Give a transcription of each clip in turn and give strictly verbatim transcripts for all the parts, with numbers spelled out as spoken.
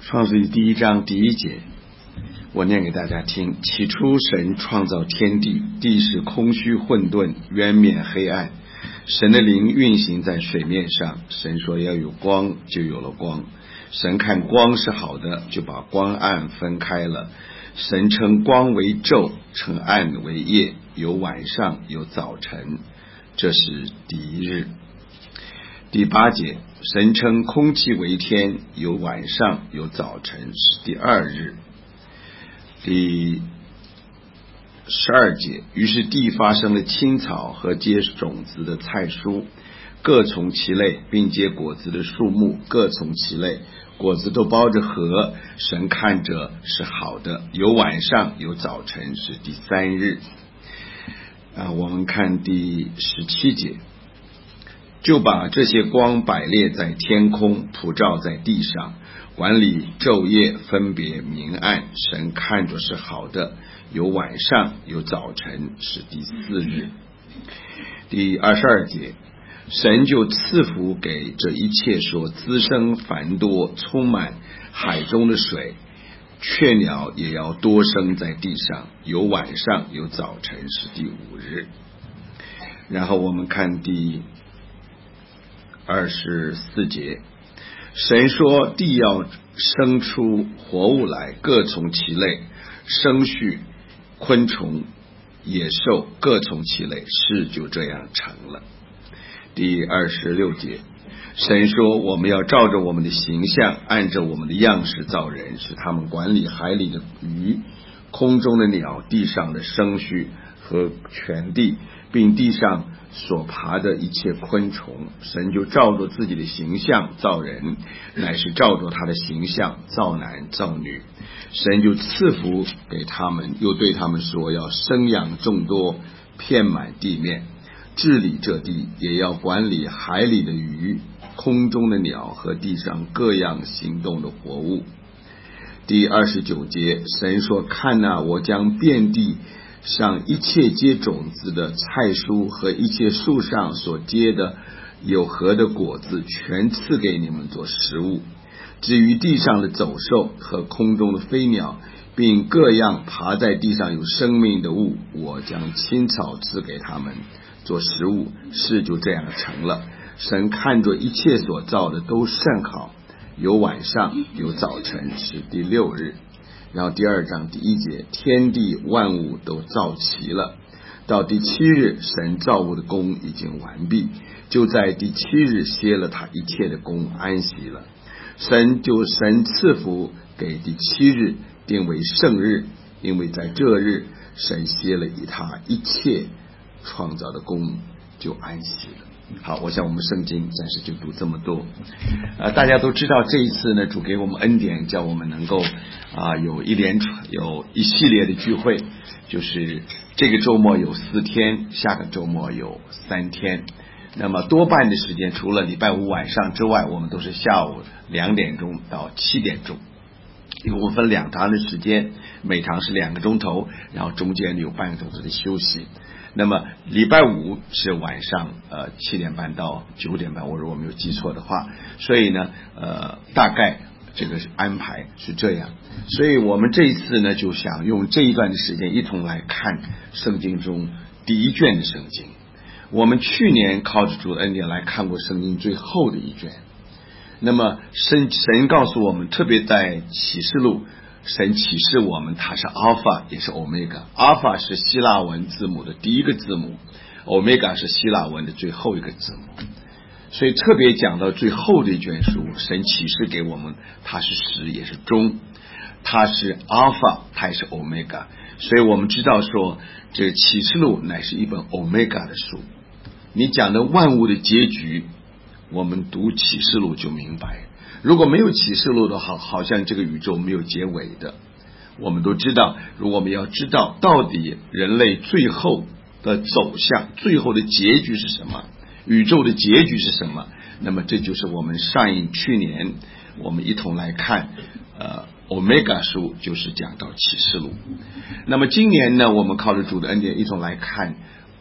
创世纪第一章第一节，我念给大家听。起初神创造天地，地是空虚混沌，渊面黑暗，神的灵运行在水面上。神说要有光，就有了光。神看光是好的，就把光暗分开了。神称光为昼，称暗为夜，有晚上，有早晨，这是第一日。第八节，神称空气为天，有晚上，有早晨，是第二日。第十二节，于是地发生了青草和结种子的菜蔬，各从其类，并结果子的树木各从其类，果子都包着核。神看着是好的，有晚上，有早晨，是第三日。啊，我们看第十七节，就把这些光摆列在天空，普照在地上，管理昼夜，分别明暗。神看着是好的，有晚上，有早晨，是第四日。第二十二节，神就赐福给这一切，说滋生繁多，充满海中的水，雀鸟也要多生在地上，有晚上，有早晨，是第五日。然后我们看第二十四节，神说地要生出活物来，各从其类，生畜、昆虫、野兽各从其类，事就这样成了。第二十六节，神说我们要照着我们的形象，按着我们的样式造人，使他们管理海里的鱼，空中的鸟，地上的生畜和全地，并地上所爬的一切昆虫。神就照着自己的形象造人，乃是照着他的形象造男造女。神就赐福给他们，又对他们说要生养众多，遍满地面，治理这地，也要管理海里的鱼，空中的鸟和地上各样行动的活物。第二十九节，神说看哪，我将遍地上一切结种子的菜蔬和一切树上所结的有核的果子，全赐给你们做食物。至于地上的走兽和空中的飞鸟，并各样爬在地上有生命的物，我将青草赐给他们做食物。事就这样成了。神看着一切所造的都甚好，有晚上，有早晨，是第六日。然后第二章第一节，天地万物都造齐了。到第七日，神造物的工已经完毕，就在第七日歇了他一切的工，安息了。神就神赐福给第七日，定为圣日，因为在这日神歇了以他一切创造的工，就安息了。好，我想我们圣经暂时就读这么多。呃，大家都知道这一次呢，主给我们恩典，叫我们能够啊、呃、有一连串有一系列的聚会，就是这个周末有四天，下个周末有三天。那么多半的时间，除了礼拜五晚上之外，我们都是下午两点钟到七点钟。因为我们分两堂的时间，每堂是两个钟头，然后中间有半个钟头的休息。那么礼拜五是晚上呃七点半到九点半，我如果没有记错的话，所以呢呃大概这个安排是这样。所以我们这一次呢就想用这一段的时间一同来看圣经中第一卷的圣经。我们去年靠着主的恩典来看过圣经最后的一卷。那么神神告诉我们，特别在启示录，神启示我们他是 Alpha 也是 Omega。 Alpha 是希腊文字母的第一个字母， Omega 是希腊文的最后一个字母。所以特别讲到最后的一卷书，神启示给我们他是始也是终，他是 Alpha 他也是 Omega。 所以我们知道说这个启示录乃是一本 Omega 的书。你讲的万物的结局，我们读启示录就明白。如果没有启示录的话，好像这个宇宙没有结尾的。我们都知道，如果我们要知道到底人类最后的走向，最后的结局是什么，宇宙的结局是什么，那么这就是我们上一去年我们一同来看呃 Omega 书，就是讲到启示录。那么今年呢，我们靠着主的恩典一同来看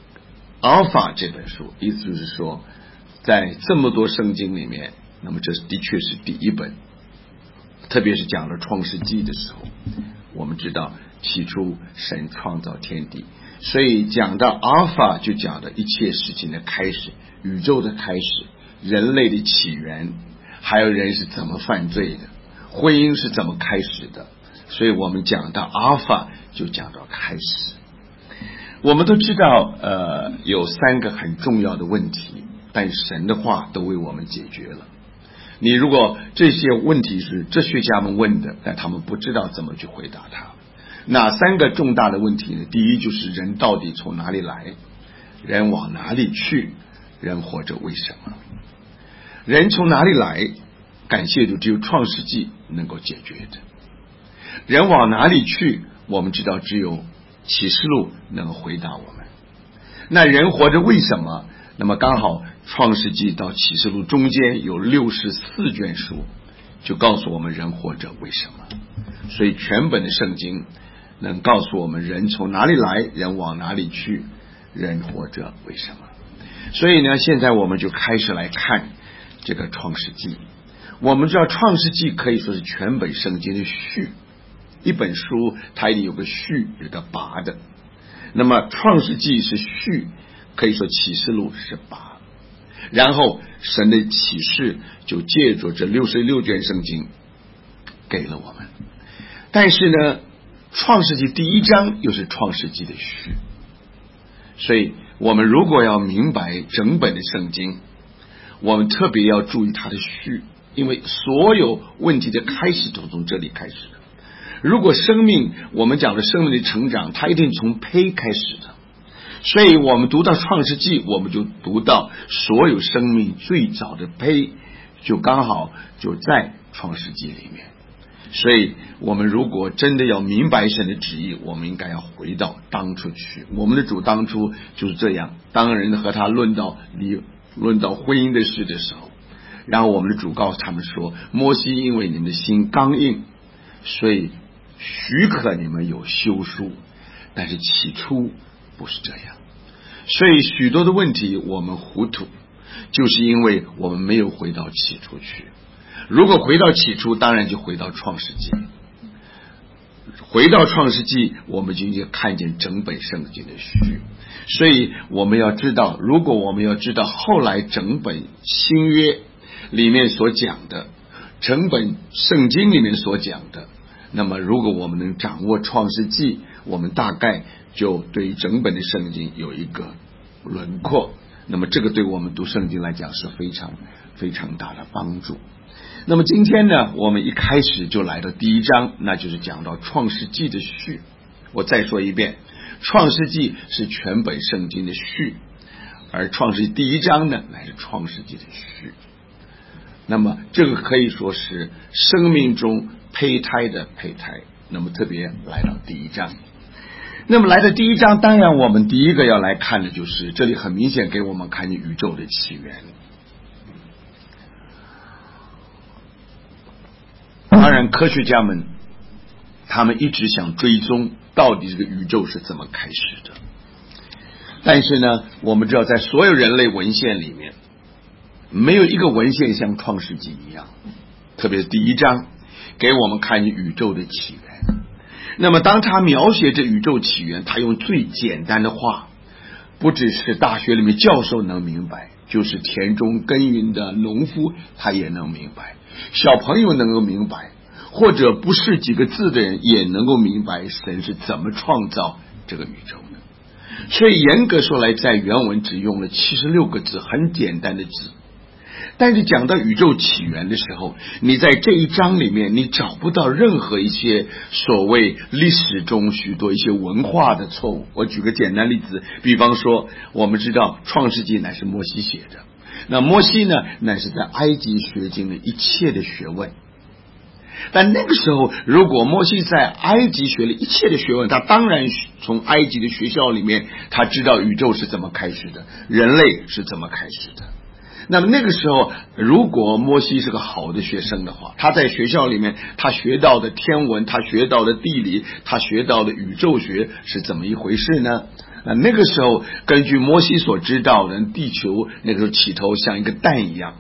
Alpha 这本书，意思就是说在这么多圣经里面，那么这的确是第一本特别是讲了创世纪的时候，我们知道起初神创造天地，所以讲到阿尔法就讲的一切事情的开始，宇宙的开始，人类的起源，还有人是怎么犯罪的，婚姻是怎么开始的。所以我们讲到阿尔法就讲到开始。我们都知道呃，有三个很重要的问题，但神的话都为我们解决了。你如果这些问题是哲学家们问的，但他们不知道怎么去回答它。哪三个重大的问题呢？第一就是人到底从哪里来，人往哪里去，人活着为什么。人从哪里来，感谢主，只有创世纪能够解决的。人往哪里去，我们知道只有启示录能够回答我们。那人活着为什么？那么刚好创世纪到启示录中间有六十四卷书，就告诉我们人活着为什么。所以全本的圣经能告诉我们人从哪里来，人往哪里去，人活着为什么。所以呢，现在我们就开始来看这个创世纪。我们知道创世纪可以说是全本圣经的序，一本书它一定有个序，有个跋的。那么创世纪是序，可以说启示录是跋，然后神的启示就借着这六十六卷圣经给了我们。但是呢，创世纪第一章又是创世纪的序，所以我们如果要明白整本的圣经，我们特别要注意它的序，因为所有问题的开始都从这里开始的。如果生命，我们讲的生命的成长，它一定从胚开始的。所以我们读到创世纪，我们就读到所有生命最早的胚就刚好就在创世纪里面。所以我们如果真的要明白神的旨意，我们应该要回到当初去。我们的主当初就是这样，当人和他论到离论到婚姻的事的时候，然后我们的主告诉他们说，摩西因为你们的心刚硬，所以许可你们有休书，但是起初不是这样。所以许多的问题我们糊涂，就是因为我们没有回到起初去。如果回到起初，当然就回到创世纪。回到创世纪，我们就应该看见整本圣经的序。所以我们要知道，如果我们要知道后来整本新约里面所讲的，整本圣经里面所讲的，那么如果我们能掌握创世纪，我们大概就对整本的圣经有一个轮廓。那么这个对我们读圣经来讲是非常非常大的帮助。那么今天呢，我们一开始就来到第一章，那就是讲到创世纪的序。我再说一遍，创世纪是全本圣经的序，而创世纪第一章呢，乃是创世纪的序。那么这个可以说是生命中胚胎的胚胎。那么特别来到第一章，那么来到第一章，当然我们第一个要来看的就是这里很明显给我们看见宇宙的起源。当然科学家们他们一直想追踪到底这个宇宙是怎么开始的，但是呢，我们知道在所有人类文献里面，没有一个文献像创世纪一样，特别是第一章给我们看见宇宙的起源。那么当他描写这宇宙起源，他用最简单的话，不只是大学里面教授能明白，就是田中耕耘的农夫他也能明白，小朋友能够明白，或者不是几个字的人也能够明白神是怎么创造这个宇宙的。所以严格说来，在原文只用了七十六个字，很简单的字。但是讲到宇宙起源的时候，你在这一章里面你找不到任何一些所谓历史中许多一些文化的错误。我举个简单例子，比方说我们知道创世纪乃是摩西写的，那摩西呢，乃是在埃及学经的一切的学问。但那个时候如果摩西在埃及学了一切的学问，他当然从埃及的学校里面他知道宇宙是怎么开始的，人类是怎么开始的。那么那个时候如果摩西是个好的学生的话，他在学校里面他学到的天文，他学到的地理，他学到的宇宙学是怎么一回事呢？那那个时候根据摩西所知道的，地球那个时候起头像一个蛋一样，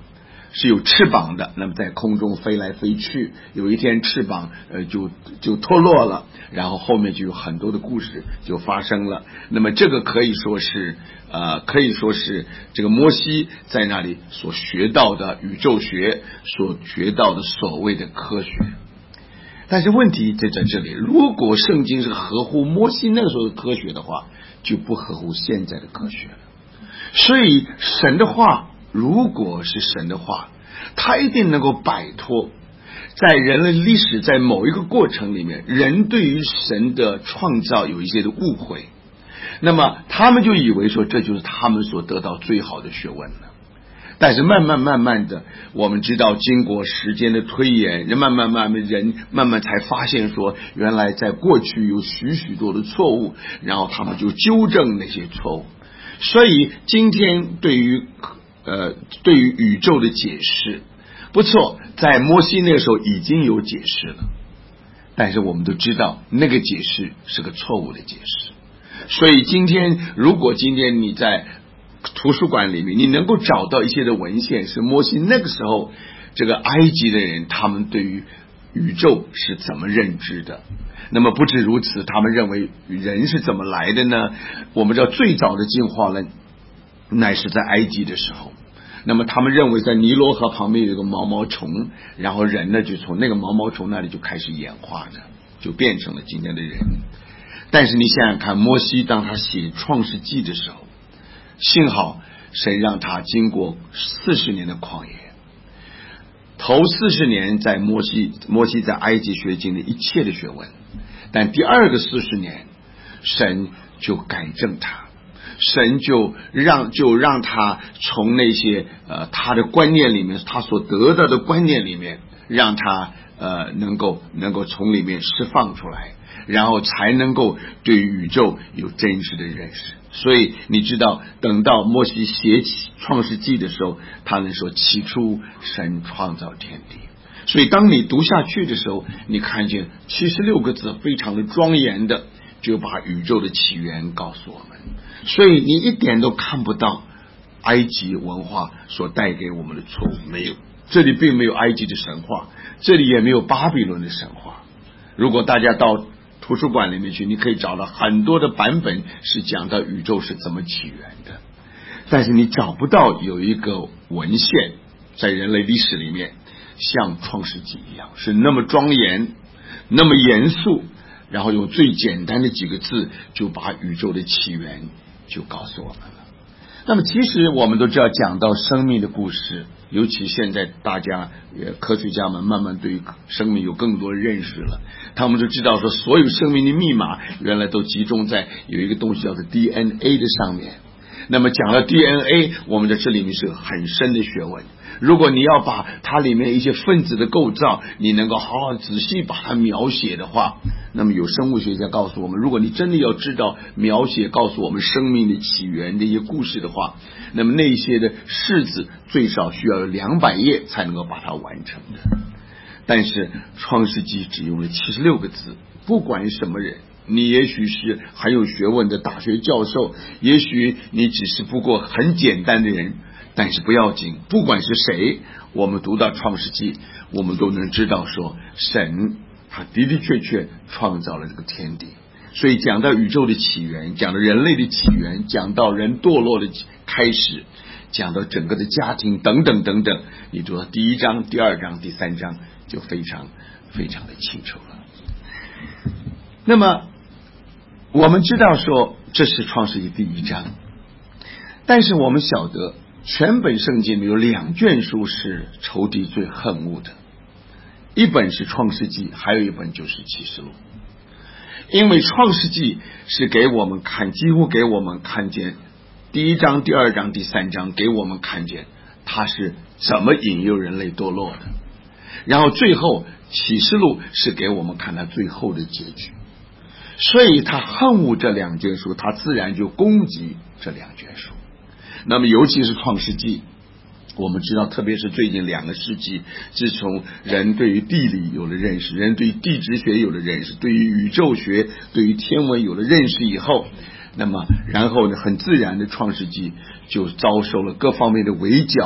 是有翅膀的，那么在空中飞来飞去，有一天翅膀呃就就脱落了，然后后面就有很多的故事就发生了。那么这个可以说是呃可以说是这个摩西在那里所学到的宇宙学，所学到的所谓的科学。但是问题就在这里，如果圣经是合乎摩西那个时候的科学的话，就不合乎现在的科学了。所以神的话如果是神的话，他一定能够摆脱在人类历史在某一个过程里面人对于神的创造有一些的误会，那么他们就以为说这就是他们所得到最好的学问了。但是慢慢慢慢的，我们知道经过时间的推演，人慢慢慢慢人慢慢才发现说，原来在过去有许许多的错误，然后他们就纠正那些错误。所以今天对于呃对于宇宙的解释，不错，在摩西那个时候已经有解释了，但是我们都知道那个解释是个错误的解释。所以今天如果今天你在图书馆里面你能够找到一些的文献，是摩西那个时候这个埃及的人他们对于宇宙是怎么认知的。那么不止如此，他们认为人是怎么来的呢？我们知道最早的进化论乃是在埃及的时候，那么他们认为在尼罗河旁边有一个毛毛虫，然后人呢就从那个毛毛虫那里就开始演化的，就变成了今天的人。但是你想想看，摩西当他写创世纪的时候，幸好神让他经过四十年的旷野，头四十年在摩西摩西在埃及学经的一切的学问，但第二个四十年神就改正他，神就让就让他从那些呃他的观念里面，他所得到的观念里面，让他呃能够能够从里面释放出来，然后才能够对宇宙有真实的认识。所以你知道，等到摩西写起创世纪的时候，他能说起初神创造天地。所以当你读下去的时候，你看见七十六个字非常的庄严的就把宇宙的起源告诉我们。所以你一点都看不到埃及文化所带给我们的错误，没有，这里并没有埃及的神话，这里也没有巴比伦的神话。如果大家到图书馆里面去，你可以找到很多的版本是讲到宇宙是怎么起源的，但是你找不到有一个文献在人类历史里面像创世纪一样是那么庄严那么严肃，然后用最简单的几个字就把宇宙的起源就告诉我们了。那么其实我们都知道，讲到生命的故事，尤其现在大家科学家们慢慢对生命有更多认识了，他们就知道说所有生命的密码原来都集中在有一个东西叫做 D N A 的上面。那么讲到 D N A， 我们在这里面是很深的学问。如果你要把它里面一些分子的构造你能够好好仔细把它描写的话，那么有生物学家告诉我们，如果你真的要知道描写告诉我们生命的起源的一些故事的话，那么那些的式子最少需要有两百页才能够把它完成的。但是创世纪只用了七十六个字，不管什么人，你也许是很有学问的大学教授，也许你只是不过很简单的人，但是不要紧，不管是谁，我们读到创世纪，我们都能知道说神他的的确确创造了这个天地。所以讲到宇宙的起源，讲到人类的起源，讲到人堕落的开始，讲到整个的家庭等等等等，你读到第一章第二章第三章就非常非常的清楚了。那么我们知道说这是创世纪第一章，但是我们晓得全本圣经里有两卷书是仇敌最恨恶的，一本是创世纪，还有一本就是启示录。因为创世纪是给我们看，几乎给我们看见第一章第二章第三章给我们看见它是怎么引诱人类堕落的，然后最后启示录是给我们看它最后的结局。所以他恨恶这两卷书，他自然就攻击这两卷书。那么尤其是创世纪，我们知道特别是最近两个世纪，自从人对于地理有了认识，人对于地质学有了认识，对于宇宙学对于天文有了认识以后，那么然后呢很自然的创世纪就遭受了各方面的围剿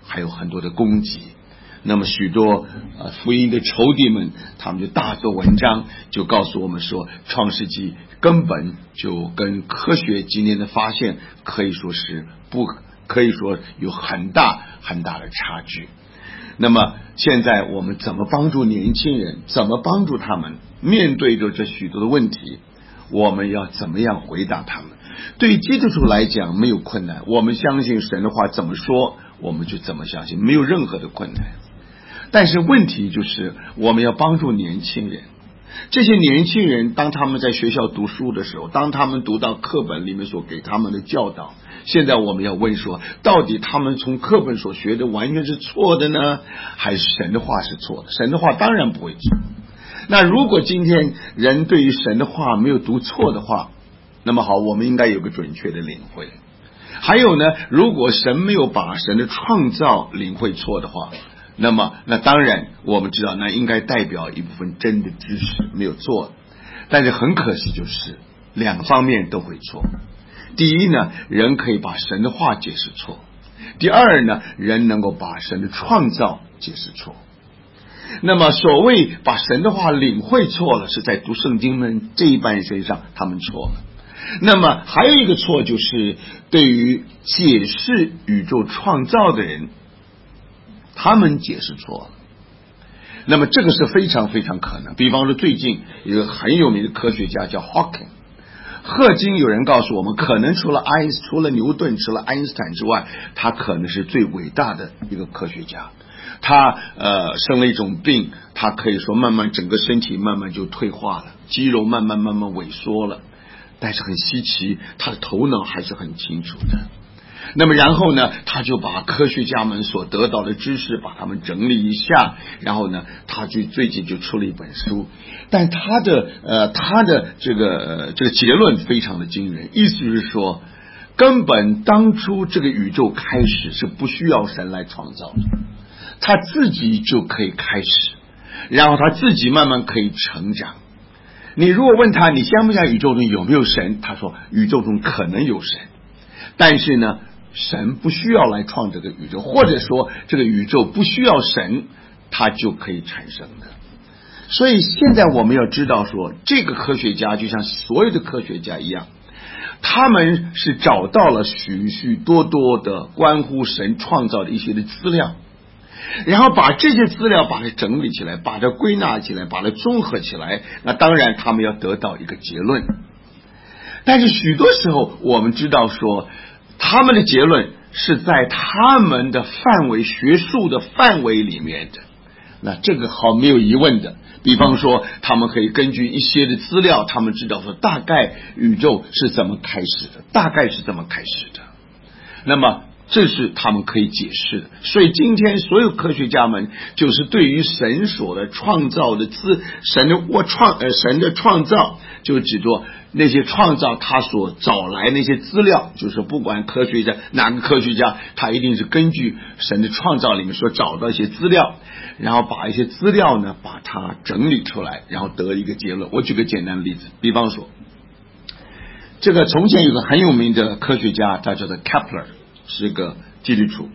还有很多的攻击。那么许多呃福音的仇敌们，他们就大做文章，就告诉我们说，创世纪根本就跟科学今天的发现可以说是不可以说有很大很大的差距。那么现在我们怎么帮助年轻人，怎么帮助他们面对着这许多的问题，我们要怎么样回答他们？对于基督徒来讲没有困难，我们相信神的话怎么说我们就怎么相信，没有任何的困难。但是问题就是我们要帮助年轻人，这些年轻人当他们在学校读书的时候，当他们读到课本里面所给他们的教导，现在我们要问说，到底他们从课本所学的完全是错的呢，还是神的话是错的？神的话当然不会错。那如果今天人对于神的话没有读错的话，那么好，我们应该有个准确的领会。还有呢，如果神没有把神的创造领会错的话，那么那当然我们知道那应该代表一部分真的知识没有错。但是很可惜就是两方面都会错。第一呢，人可以把神的话解释错；第二呢，人能够把神的创造解释错。那么所谓把神的话领会错了，是在读圣经们这一班人身上他们错了。那么还有一个错，就是对于解释宇宙创造的人，他们解释错了。那么这个是非常非常可能。比方说最近有一个很有名的科学家叫 Hawking， 赫金，有人告诉我们，可能除了爱除了牛顿除了爱因斯坦之外，他可能是最伟大的一个科学家。他呃生了一种病，他可以说慢慢整个身体慢慢就退化了，肌肉慢慢慢慢萎缩了，但是很稀奇，他的头脑还是很清楚的。那么然后呢，他就把科学家们所得到的知识把它们整理一下，然后呢他就最近就出了一本书。但他的呃他的这个呃这个结论非常的惊人，意思是说根本当初这个宇宙开始是不需要神来创造的，他自己就可以开始，然后他自己慢慢可以成长。你如果问他你相不相信宇宙中有没有神，他说宇宙中可能有神，但是呢神不需要来创这个宇宙，或者说这个宇宙不需要神它就可以产生的。所以现在我们要知道说，这个科学家就像所有的科学家一样，他们是找到了许许多多的关乎神创造的一些的资料，然后把这些资料把它整理起来，把它归纳起来，把它综合起来，那当然他们要得到一个结论。但是许多时候我们知道说，他们的结论是在他们的范围，学术的范围里面的，那这个好没有疑问的。比方说他们可以根据一些的资料，他们知道说大概宇宙是怎么开始的，大概是怎么开始的，那么这是他们可以解释的。所以今天所有科学家们就是对于神所的创造的资神的我创呃神的创造，就指着那些创造他所找来那些资料，就是不管科学家哪个科学家，他一定是根据神的创造里面所找到一些资料，然后把一些资料呢把它整理出来，然后得一个结论。我举个简单的例子，比方说这个从前有个很有名的科学家，他叫做 Kepler， 是个基督徒。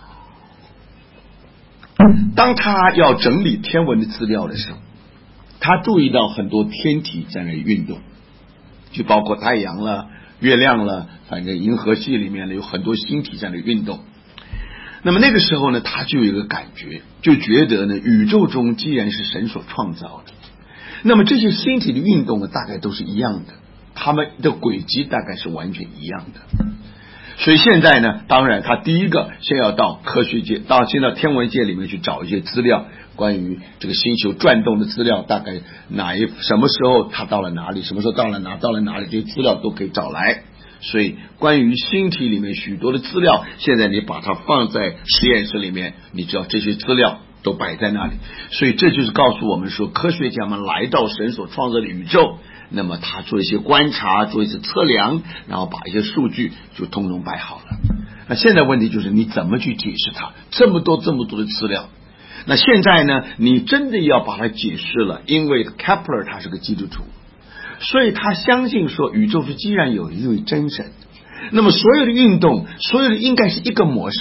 当他要整理天文的资料的时候，他注意到很多天体在那运动，就包括太阳了、月亮了，反正银河系里面呢有很多星体在那运动。那么那个时候呢，他就有一个感觉，就觉得呢，宇宙中既然是神所创造的，那么这些星体的运动呢，大概都是一样的，它们的轨迹大概是完全一样的。所以现在呢，当然他第一个先要到科学界，到先到天文界里面去找一些资料，关于这个星球转动的资料，大概哪一什么时候它到了哪里，什么时候到了哪到了哪里，这些资料都可以找来。所以关于星体里面许多的资料，现在你把它放在实验室里面，你知道这些资料都摆在那里。所以这就是告诉我们说，科学家们来到神所创造的宇宙，那么他做一些观察，做一些测量，然后把一些数据就通通摆好了。那现在问题就是你怎么去解释它？这么多这么多的资料，那现在呢，你真的要把它解释了，因为 Kepler 他是个基督徒，所以他相信说宇宙是既然有一位真神，那么所有的运动，所有的应该是一个模式的。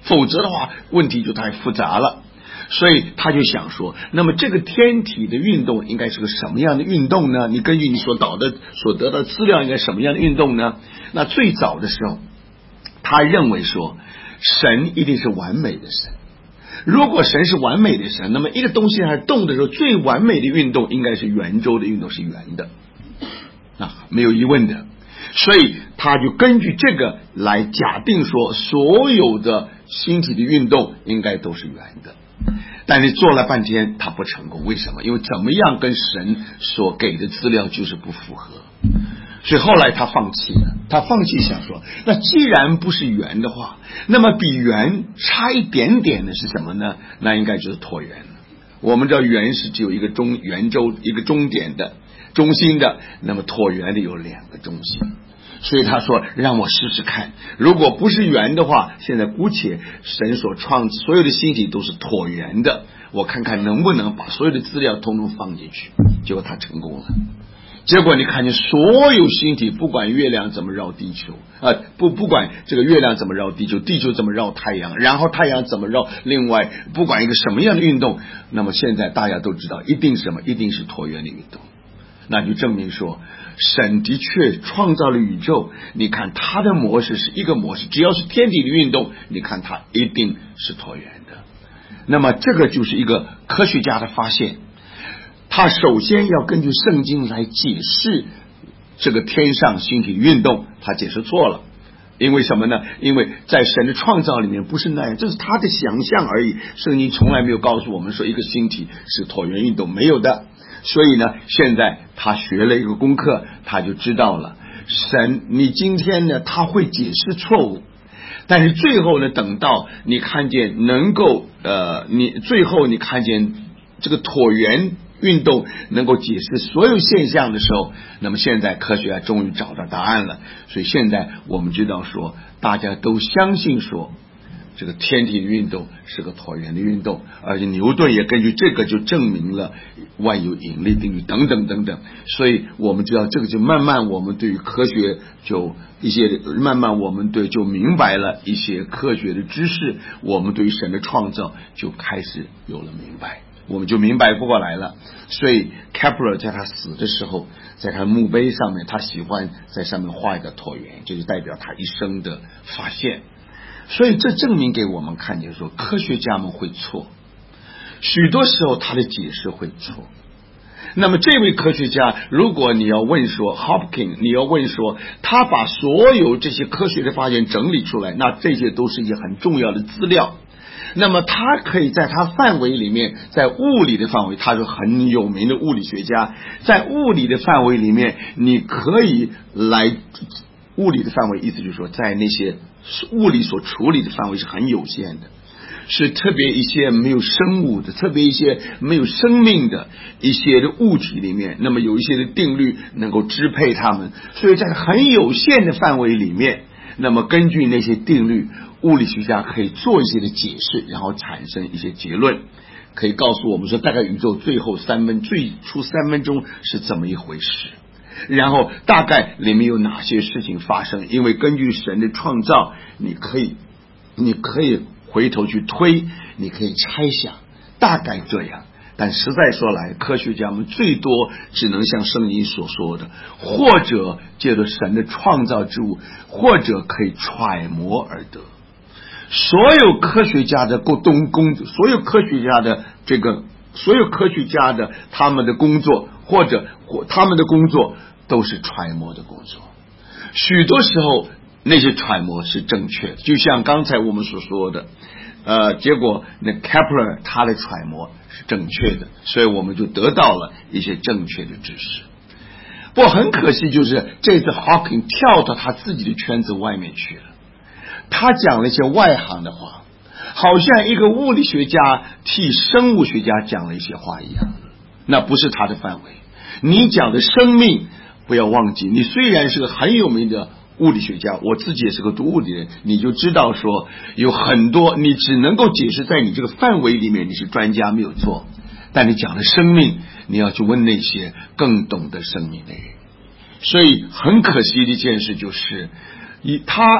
否则的话问题就太复杂了。所以他就想说，那么这个天体的运动应该是个什么样的运动呢？你根据你所导的所得到的资料应该什么样的运动呢？那最早的时候他认为说神一定是完美的神，如果神是完美的神，那么一个东西还动的时候最完美的运动应该是圆周的运动，是圆的啊，没有疑问的。所以他就根据这个来假定说所有的星体的运动应该都是圆的。但是做了半天他不成功，为什么？因为怎么样跟神所给的资料就是不符合，所以后来他放弃了。他放弃想说，那既然不是圆的话，那么比圆差一点点的是什么呢？那应该就是椭圆。我们知道圆是只有一个中圆周一个终点的中心的，那么椭圆的有两个中心。所以他说让我试试看，如果不是圆的话，现在姑且神所创所有的星体都是椭圆的，我看看能不能把所有的资料统统放进去。结果他成功了。结果你看见所有星体，不管月亮怎么绕地球呃，不不管这个月亮怎么绕地球，地球怎么绕太阳，然后太阳怎么绕，另外不管一个什么样的运动，那么现在大家都知道一定是什么，一定是椭圆的运动。那就证明说神的确创造了宇宙，你看它的模式是一个模式，只要是天体的运动，你看它一定是椭圆的。那么这个就是一个科学家的发现，他首先要根据圣经来解释这个天上星体运动，他解释错了。因为什么呢？因为在神的创造里面不是那样，这是他的想象而已，圣经从来没有告诉我们说一个星体是椭圆运动，没有的。所以呢，现在他学了一个功课，他就知道了神你今天呢他会解释错误，但是最后呢，等到你看见能够呃，你最后你看见这个椭圆运动能够解释所有现象的时候，那么现在科学家终于找到答案了。所以现在我们知道说大家都相信说这个天体的运动是个椭圆的运动，而且牛顿也根据这个就证明了万有引力定律等等等等。所以我们知道这个就慢慢我们对于科学就一些慢慢我们对就明白了一些科学的知识，我们对于神的创造就开始有了明白，我们就明白过来了。所以 Kepler 在他死的时候，在他墓碑上面，他喜欢在上面画一个椭圆，就是代表他一生的发现。所以这证明给我们看见说科学家们会错，许多时候他的解释会错。那么这位科学家，如果你要问说 Hopkins， 你要问说他把所有这些科学的发现整理出来，那这些都是一些很重要的资料。那么他可以在他范围里面，在物理的范围，他是很有名的物理学家，在物理的范围里面你可以来，物理的范围意思就是说在那些物理所处理的范围是很有限的，是特别一些没有生物的，特别一些没有生命的一些的物体里面，那么有一些的定律能够支配它们，所以在很有限的范围里面，那么根据那些定律，物理学家可以做一些的解释，然后产生一些结论，可以告诉我们说大概宇宙最后三分最初三分钟是怎么一回事，然后大概里面有哪些事情发生。因为根据神的创造，你可以你可以回头去推，你可以猜想大概这样。但实在说来，科学家们最多只能像圣经所说的，或者借着神的创造之物，或者可以揣摩而得。所有科学家的工工所有科学家的这个所有科学家的他们的工作，或者或他们的工作都是揣摩的工作。许多时候那些揣摩是正确的，就像刚才我们所说的呃，结果那 Kepler 他的揣摩是正确的，所以我们就得到了一些正确的知识。不过很可惜，就是这次 Hawking 跳到他自己的圈子外面去了，他讲了一些外行的话，好像一个物理学家替生物学家讲了一些话一样，那不是他的范围。你讲的生命，不要忘记，你虽然是个很有名的物理学家，我自己也是个读物理人，你就知道说有很多你只能够解释在你这个范围里面，你是专家没有错，但你讲的生命，你要去问那些更懂得生命的人。所以很可惜的一件事就是以他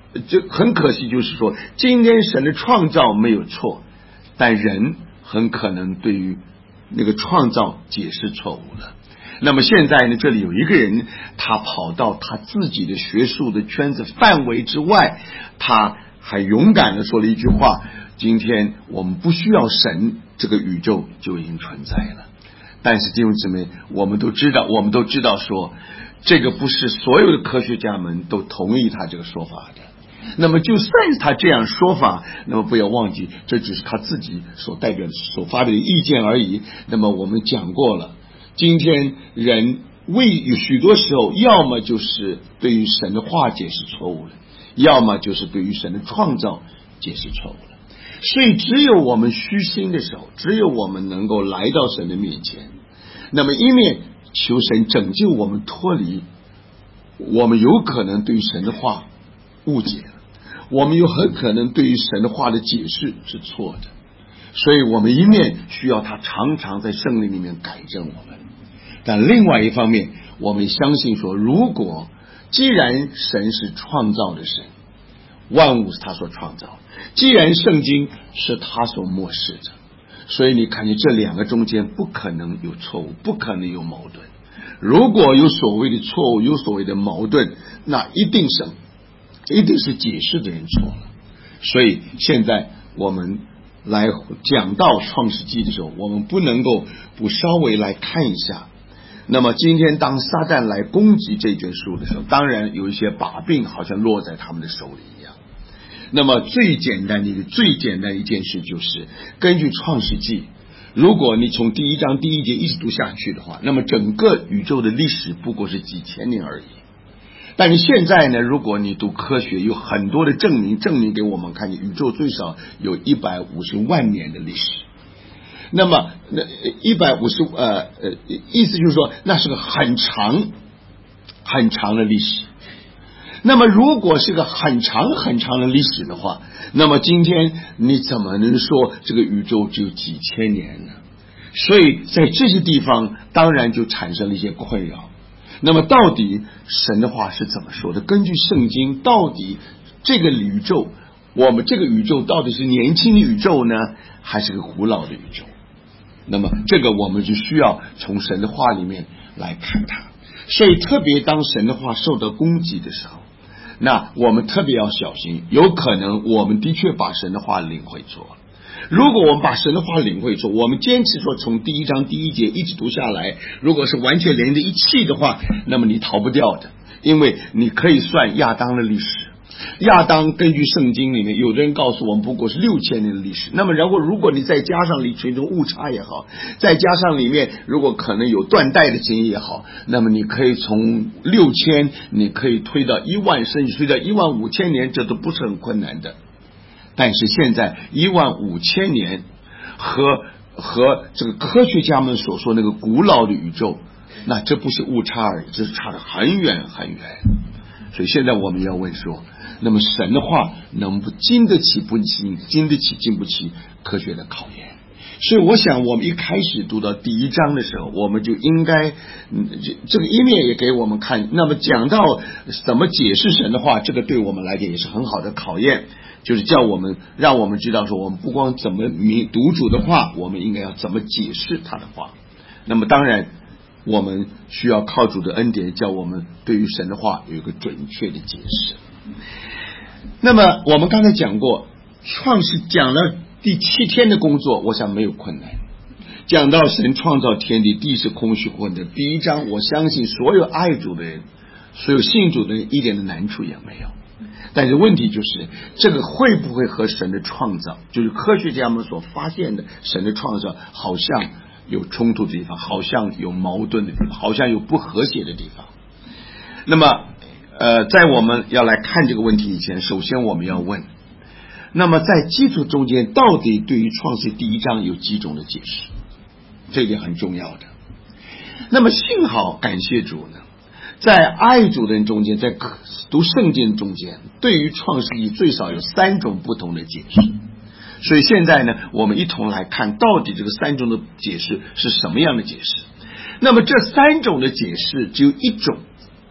这很可惜，就是说今天神的创造没有错，但人很可能对于那个创造解释错误了。那么现在呢，这里有一个人，他跑到他自己的学术的圈子范围之外，他还勇敢地说了一句话：今天我们不需要神，这个宇宙就已经存在了。但是弟兄姊妹，我们都知道，我们都知道说，这个不是所有的科学家们都同意他这个说法的。那么就算是他这样说法，那么不要忘记，这只是他自己所代表所发表的意见而已。那么我们讲过了，今天人为有许多时候，要么就是对于神的话解释错误了，要么就是对于神的创造解释错误了。所以只有我们虚心的时候，只有我们能够来到神的面前，那么一面求神拯救我们脱离我们有可能对于神的话误解了，我们有很可能对于神的话的解释是错的，所以我们一面需要他常常在圣灵里面改正我们，但另外一方面我们相信说，如果既然神是创造的神，万物是他所创造，既然圣经是他所默示的，所以你看见这两个中间不可能有错误，不可能有矛盾。如果有所谓的错误，有所谓的矛盾，那一定是一定是解释的人错了。所以现在我们来讲到创世纪的时候，我们不能够不稍微来看一下。那么今天当撒旦来攻击这卷书的时候，当然有一些把柄好像落在他们的手里一样。那么最简单的一个最简单的一件事就是，根据创世纪，如果你从第一章第一节一直读下去的话，那么整个宇宙的历史不过是几千年而已。但是现在呢，如果你读科学，有很多的证明证明给我们看见宇宙最少有一百五十万年的历史。那么那一百五十呃呃意思就是说，那是个很长很长的历史。那么如果是个很长很长的历史的话，那么今天你怎么能说这个宇宙只有几千年呢？所以在这些地方当然就产生了一些困扰。那么到底神的话是怎么说的？根据圣经，到底这个宇宙，我们这个宇宙到底是年轻的宇宙呢，还是个古老的宇宙？那么这个我们就需要从神的话里面来看它。所以特别当神的话受到攻击的时候，那我们特别要小心，有可能我们的确把神的话领会错了。如果我们把神的话领会错，我们坚持说从第一章第一节一直读下来，如果是完全连在一气的话，那么你逃不掉的，因为你可以算亚当的历史。亚当根据圣经里面，有的人告诉我们不过是六千年的历史。那么然后如果你再加上里群中误差也好，再加上里面如果可能有断代的经验也好，那么你可以从六千你可以推到一万，甚至推到一万五千年，这都不是很困难的。但是现在一万五千年和和这个科学家们所说那个古老的宇宙，那这不是误差而已，这是差得很远很远。所以现在我们要问说，那么神的话能不经得起不经经得起经不起科学的考验？所以我想我们一开始读到第一章的时候，我们就应该嗯这这个一面也给我们看，那么讲到怎么解释神的话，这个对我们来讲也是很好的考验，就是叫我们让我们知道说，我们不光怎么明读主的话，我们应该要怎么解释他的话。那么当然我们需要靠主的恩典，叫我们对于神的话有一个准确的解释。那么我们刚才讲过，创世讲了第七天的工作，我想没有困难。讲到神创造天地，地是空虚混沌，第一章我相信所有爱主的人，所有信主的人一点的难处也没有。但是问题就是这个会不会和神的创造，就是科学家们所发现的神的创造好像有冲突的地方，好像有矛盾的地方，好像有不和谐的地方。那么呃，在我们要来看这个问题以前，首先我们要问，那么在基础中间到底对于创世第一章有几种的解释，这点很重要的。那么幸好感谢主呢，在爱主的人中间，在读圣经中间，对于创世纪最少有三种不同的解释。所以现在呢，我们一同来看到底这个三种的解释是什么样的解释。那么这三种的解释只有一种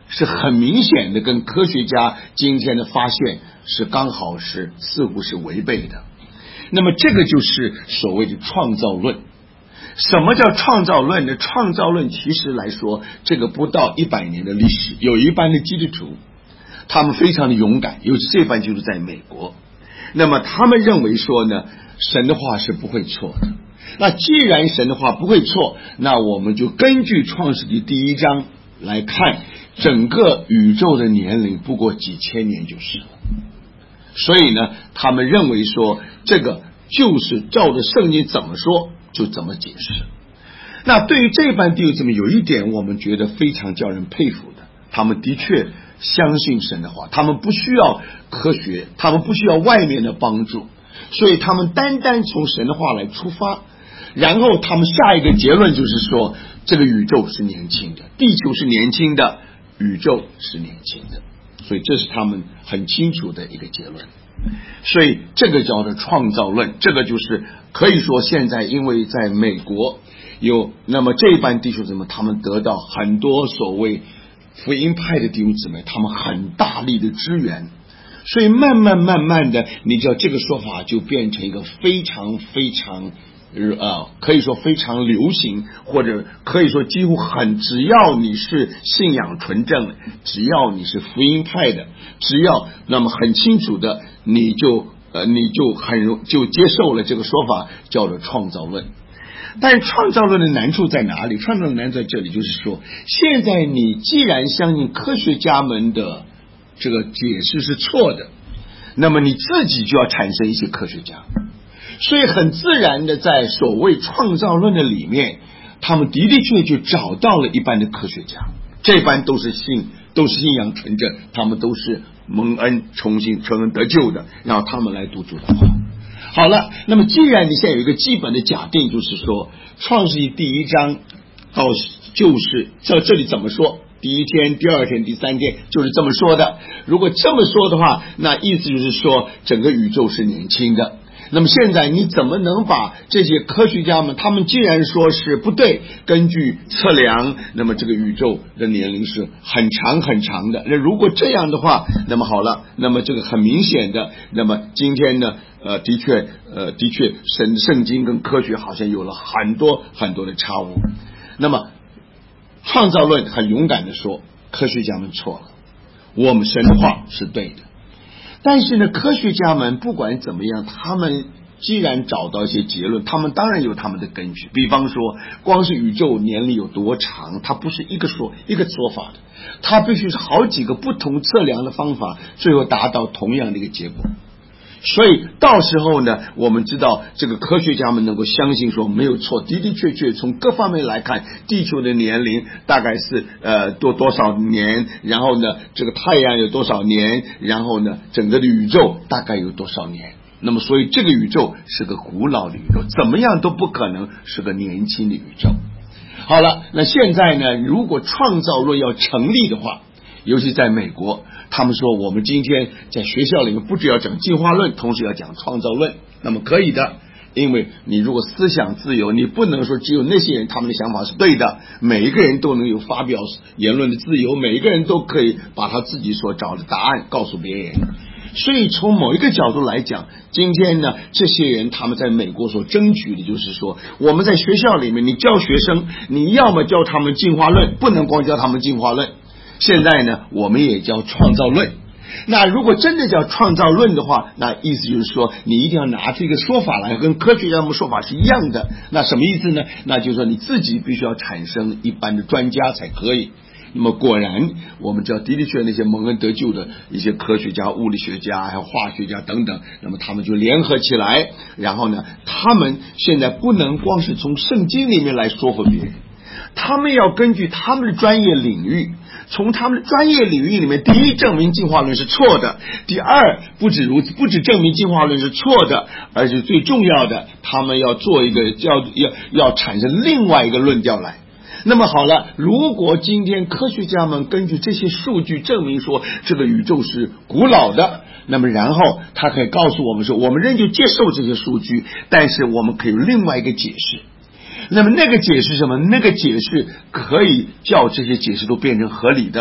是很明显的跟科学家今天的发现是刚好是似乎是违背的。那么这个就是所谓的创造论。什么叫创造论呢？创造论其实来说，这个不到一百年的历史，有一班的基督徒，他们非常的勇敢，尤其这班就是在美国。那么他们认为说呢，神的话是不会错的。那既然神的话不会错，那我们就根据创世纪第一章来看，整个宇宙的年龄不过几千年就是了。所以呢，他们认为说这个就是照着圣经怎么说就怎么解释。那对于这班弟兄姊妹有一点我们觉得非常叫人佩服的，他们的确相信神的话，他们不需要科学，他们不需要外面的帮助，所以他们单单从神的话来出发，然后他们下一个结论就是说，这个宇宙是年轻的，地球是年轻的，宇宙是年轻的，所以这是他们很清楚的一个结论。所以这个叫做创造论，这个就是可以说现在因为在美国有那么这一班弟兄姊妹，他们得到很多所谓福音派的弟兄姊妹，他们很大力的支援，所以慢慢慢慢的，你知道这个说法就变成一个非常非常呃，可以说非常流行，或者可以说几乎很，只要你是信仰纯正，只要你是福音派的，只要那么很清楚的，你就呃你就很容就接受了这个说法，叫做创造论。但创造论的难处在哪里？创造论难在这里，就是说，现在你既然相信科学家们的这个解释是错的，那么你自己就要产生一些科学家。所以很自然的在所谓创造论的里面，他们的的确就找到了一般的科学家，这班都是信都是信仰纯正，他们都是蒙恩重新重恩得救的，然后他们来读主的话。好了，那么既然你现在有一个基本的假定，就是说创世纪第一章到就是这这里怎么说，第一天第二天第三天就是这么说的。如果这么说的话，那意思就是说整个宇宙是年轻的。那么现在你怎么能把这些科学家们，他们既然说是不对，根据测量，那么这个宇宙的年龄是很长很长的，那如果这样的话，那么好了，那么这个很明显的，那么今天呢呃的确呃的确圣圣经跟科学好像有了很多很多的差误。那么创造论很勇敢的说，科学家们错了，我们神的话是对的。但是呢，科学家们不管怎么样，他们既然找到一些结论，他们当然有他们的根据。比方说，光是宇宙年龄有多长，它不是一个说一个说法的，它必须是好几个不同测量的方法，最后达到同样的一个结果。所以到时候呢，我们知道这个科学家们能够相信说没有错，的的确确从各方面来看，地球的年龄大概是呃多多少年，然后呢这个太阳有多少年，然后呢整个的宇宙大概有多少年。那么所以这个宇宙是个古老的宇宙，怎么样都不可能是个年轻的宇宙。好了，那现在呢，如果创造论要成立的话，尤其在美国，他们说我们今天在学校里面不只要讲进化论，同时要讲创造论，那么可以的。因为你如果思想自由，你不能说只有那些人他们的想法是对的，每一个人都能有发表言论的自由，每一个人都可以把他自己所找的答案告诉别人。所以从某一个角度来讲，今天呢这些人他们在美国所争取的就是说，我们在学校里面你教学生，你要么教他们进化论，不能光教他们进化论，现在呢我们也教创造论。那如果真的叫创造论的话，那意思就是说你一定要拿出一个说法来跟科学家们说法是一样的。那什么意思呢？那就是说你自己必须要产生一般的专家才可以。那么果然我们知道的的确那些蒙恩得救的一些科学家、物理学家还有化学家等等，那么他们就联合起来，然后呢他们现在不能光是从圣经里面来说服别人，他们要根据他们的专业领域，从他们的专业领域里面，第一证明进化论是错的，第二不止如此，不止证明进化论是错的，而且最重要的，他们要做一个要要要产生另外一个论调来。那么好了，如果今天科学家们根据这些数据证明说这个宇宙是古老的，那么然后他可以告诉我们说，我们仍旧接受这些数据，但是我们可以有另外一个解释。那么那个解释什么？那个解释可以叫这些解释都变成合理的。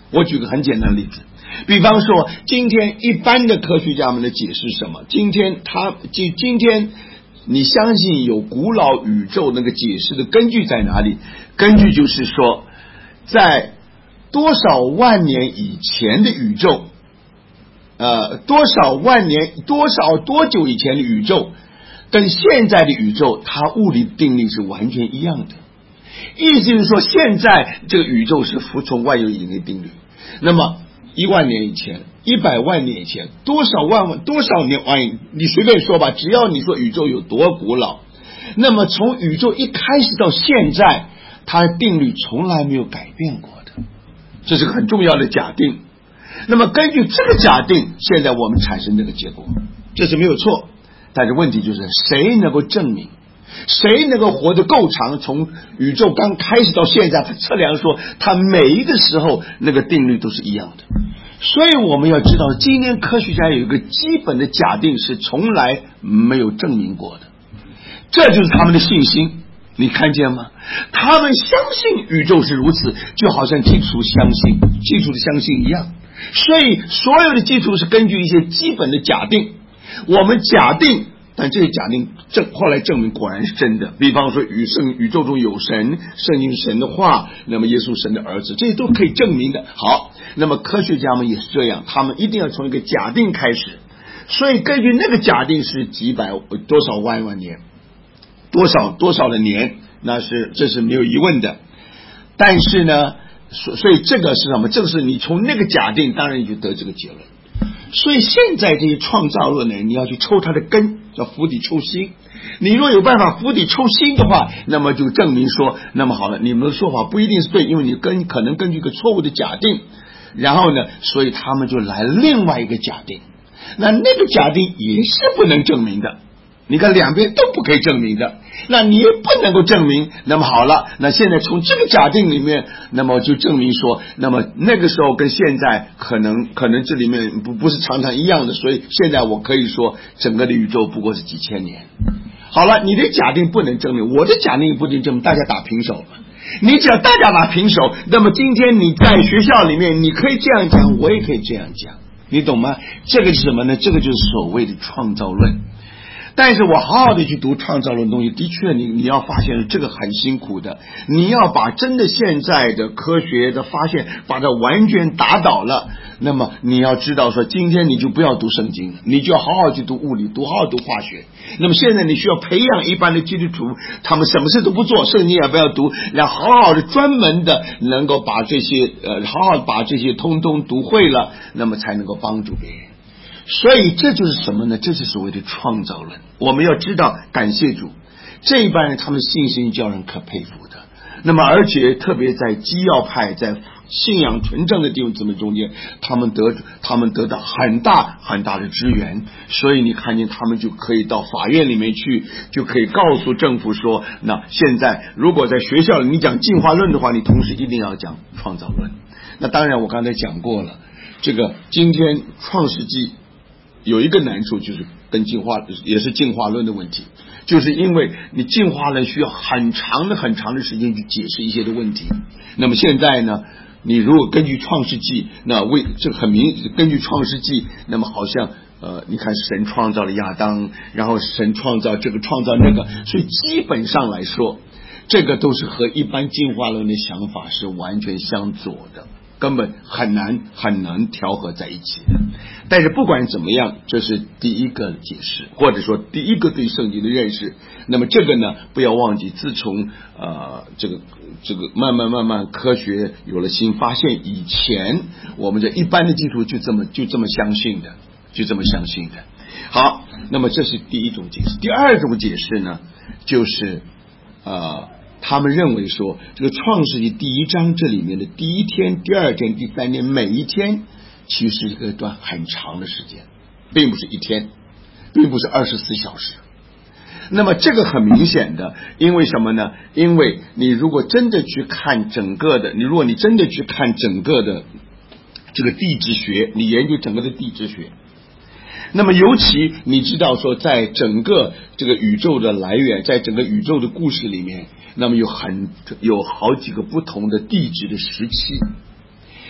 我举个很简单的例子，比方说今天一般的科学家们的解释什么？今天他今今天你相信有古老宇宙那个解释的根据在哪里？根据就是说，在多少万年以前的宇宙，呃，多少万年多少多久以前的宇宙，跟现在的宇宙，它物理定律是完全一样的。意思就是说，现在这个宇宙是服从万有引力定律。那么一万年以前，一百万年以前，多少万万多少年万，你随便说吧，只要你说宇宙有多古老，那么从宇宙一开始到现在，它的定律从来没有改变过的，这是个很重要的假定。那么根据这个假定，现在我们产生这个结果，这是没有错。但是问题就是谁能够证明，谁能够活得够长，从宇宙刚开始到现在，他测量说他每一个时候那个定律都是一样的。所以我们要知道，今天科学家有一个基本的假定是从来没有证明过的，这就是他们的信心。你看见吗？他们相信宇宙是如此，就好像基础相信基础的相信一样。所以所有的基础是根据一些基本的假定，我们假定，但这些假定证后来证明果然是真的。比方说宇圣宇宙中有神，圣经神的话，那么耶稣神的儿子，这些都可以证明的。好，那么科学家们也是这样，他们一定要从一个假定开始，所以根据那个假定是几百多少万万年，多少多少的年，那是这是没有疑问的。但是呢，所所以这个是什么？这个是你从那个假定，当然你就得这个结论。所以现在这些创造论呢，你要去抽它的根，叫釜底抽薪。你若有办法釜底抽薪的话，那么就证明说，那么好了，你们的说法不一定是对，因为你根可能根据一个错误的假定，然后呢，所以他们就来另外一个假定，那那个假定也是不能证明的。你看两边都不可以证明的，那你也不能够证明。那么好了，那现在从这个假定里面，那么就证明说，那么那个时候跟现在可能可能这里面不不是常常一样的，所以现在我可以说整个的宇宙不过是几千年。好了，你的假定不能证明，我的假定不能证明，大家打平手了。你只要大家打平手，那么今天你在学校里面你可以这样讲，我也可以这样讲，你懂吗？这个是什么呢？这个就是所谓的创造论。但是我好好的去读创造论的东西，的确你你要发现这个很辛苦的，你要把真的现在的科学的发现把它完全打倒了，那么你要知道说，今天你就不要读圣经，你就要好好去读物理，读好好读化学。那么现在你需要培养一般的基督徒，他们什么事都不做，圣经也不要读，然后好好的专门的能够把这些呃好好把这些通通读会了，那么才能够帮助别人。所以这就是什么呢？这是所谓的创造论。我们要知道，感谢主，这一般人他们信心叫人可佩服的。那么而且特别在基要派，在信仰纯正的弟兄姊妹中间，他们得他们得到很大很大的支援，所以你看见他们就可以到法院里面去，就可以告诉政府说，那现在如果在学校里你讲进化论的话，你同时一定要讲创造论。那当然我刚才讲过了，这个今天创世纪有一个难处，就是跟进化也是进化论的问题，就是因为你进化论需要很长的很长的时间去解释一些的问题。那么现在呢，你如果根据创世纪，那为这很明根据创世纪，那么好像呃，你看神创造了亚当，然后神创造这个创造那个，所以基本上来说，这个都是和一般进化论的想法是完全相左的，根本很难很难调和在一起的。但是不管怎么样，这是第一个解释，或者说第一个对圣经的认识。那么这个呢，不要忘记，自从呃这个这个慢慢慢慢科学有了新发现以前，我们这一般的基督徒就这么就这么相信的，就这么相信的。好，那么这是第一种解释。第二种解释呢，就是呃他们认为说，这个创世纪第一章这里面的第一天、第二天、第三天，每一天其实是一个段很长的时间，并不是一天，并不是二十四小时。那么这个很明显的，因为什么呢？因为你如果真的去看整个的，你如果你真的去看整个的这个地质学，你研究整个的地质学，那么尤其你知道说，在整个这个宇宙的来源，在整个宇宙的故事里面，那么有很有好几个不同的地质的时期。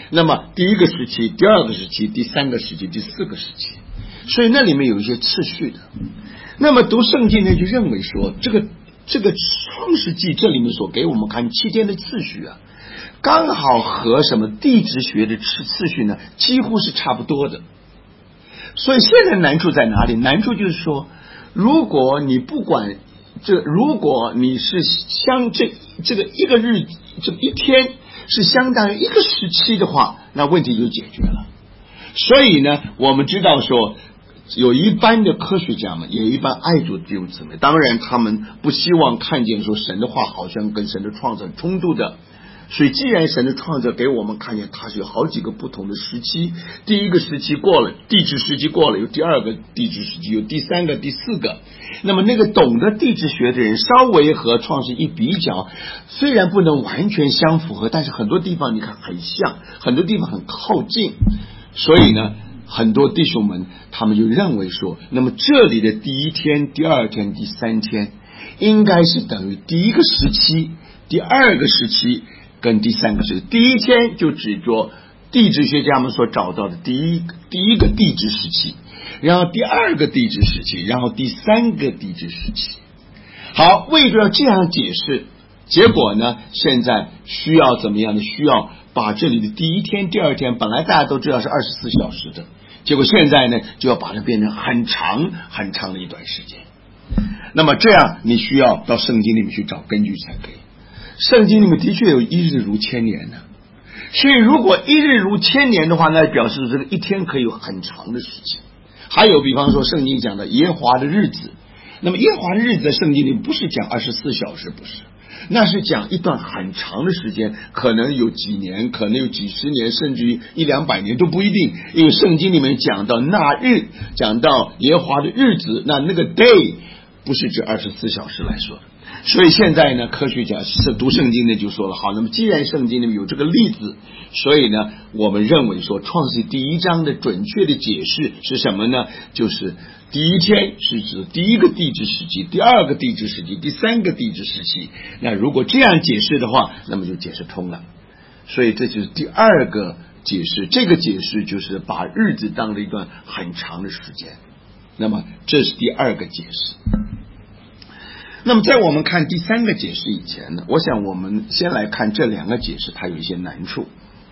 那么第一个时期、第二个时期、第三个时期、第四个时期，所以那里面有一些次序的。那么读圣经呢，就认为说，这个这个创世纪这里面所给我们看七天的次序啊，刚好和什么地质学的次次序呢，几乎是差不多的。所以现在难处在哪里？难处就是说，如果你不管这，如果你是相这这个一个日这一天是相当于一个时期的话，那问题就解决了。所以呢，我们知道说，有一般的科学家们，也有一般爱主弟兄姊妹，当然他们不希望看见说神的话好像跟神的创造冲突的。所以既然神的创造给我们看见它是有好几个不同的时期，第一个时期过了，地质时期过了，有第二个地质时期，有第三个第四个，那么那个懂得地质学的人稍微和创世一比较，虽然不能完全相符合，但是很多地方你看很像，很多地方很靠近。所以呢，很多弟兄们他们就认为说，那么这里的第一天、第二天、第三天应该是等于第一个时期、第二个时期跟第三个时期。第一天就指着地质学家们所找到的第一第一个地质时期，然后第二个地质时期，然后第三个地质时期。好，为了要这样解释，结果呢，现在需要怎么样的？需要把这里的第一天、第二天，本来大家都知道是二十四小时的，结果现在呢，就要把它变成很长很长的一段时间。那么这样，你需要到圣经里面去找根据才可以。圣经里面的确有一日如千年呢，所以如果一日如千年的话，那表示这个一天可以有很长的时间。还有比方说圣经讲的耶和华的日子，那么耶和华的日子在圣经里不是讲二十四小时，不是，那是讲一段很长的时间，可能有几年，可能有几十年，甚至于一两百年都不一定。因为圣经里面讲到那日，讲到耶和华的日子，那那个 day 不是指二十四小时来说的。所以现在呢，科学家是读圣经呢就说了，好，那么既然圣经里面有这个例子，所以呢，我们认为说创世第一章的准确的解释是什么呢？就是第一天是指第一个地质时期，第二个地质时期，第三个地质时期。那如果这样解释的话，那么就解释通了。所以这就是第二个解释，这个解释就是把日子当了一段很长的时间。那么这是第二个解释。那么在我们看第三个解释以前呢，我想我们先来看这两个解释，它有一些难处。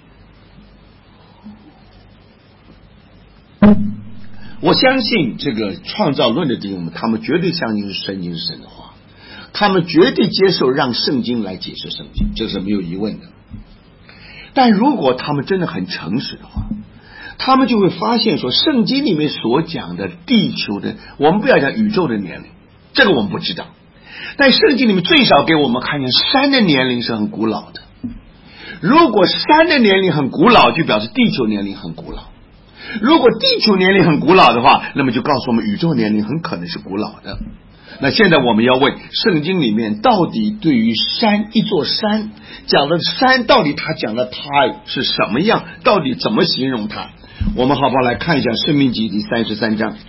我相信这个创造论的弟兄们，他们绝对相信是圣经是神的话，他们绝对接受让圣经来解释圣经，这是没有疑问的。但如果他们真的很诚实的话，他们就会发现说，圣经里面所讲的地球的，我们不要讲宇宙的年龄，这个我们不知道，但圣经里面最少给我们看见山的年龄是很古老的。如果山的年龄很古老，就表示地球年龄很古老。如果地球年龄很古老的话，那么就告诉我们宇宙年龄很可能是古老的。那现在我们要问，圣经里面到底对于山，一座山讲的山，到底他讲的它是什么样，到底怎么形容它？我们好不好来看一下申命记第三十三章。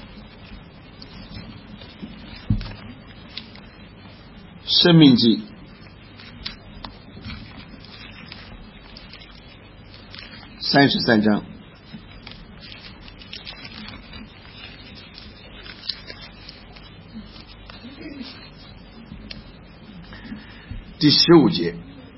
申命记三十三章第十五节。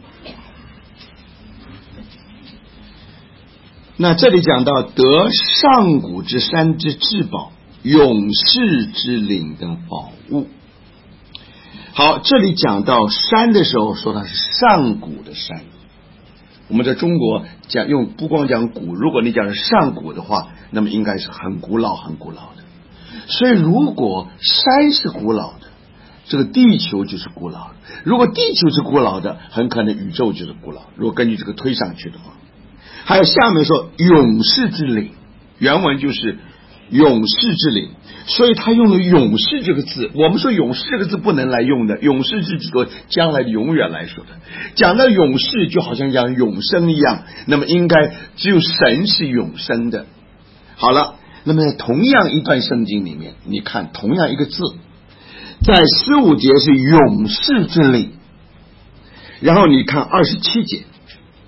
那这里讲到得上古之山之至宝，永世之岭的宝物。好，这里讲到山的时候说它是上古的山。我们在中国讲用不光讲古，如果你讲是上古的话，那么应该是很古老很古老的。所以如果山是古老的，这个地球就是古老的。如果地球是古老的，很可能宇宙就是古老。如果根据这个推上去的话，还有下面说永世之岭，原文就是永世之岭，所以他用了永世这个字。我们说永世这个字不能来用的，永世是指说将来的永远来说的。讲到永世就好像讲永生一样，那么应该只有神是永生的。好了，那么在同样一段圣经里面，你看同样一个字，在十五节是永世之岭，然后你看二十七节，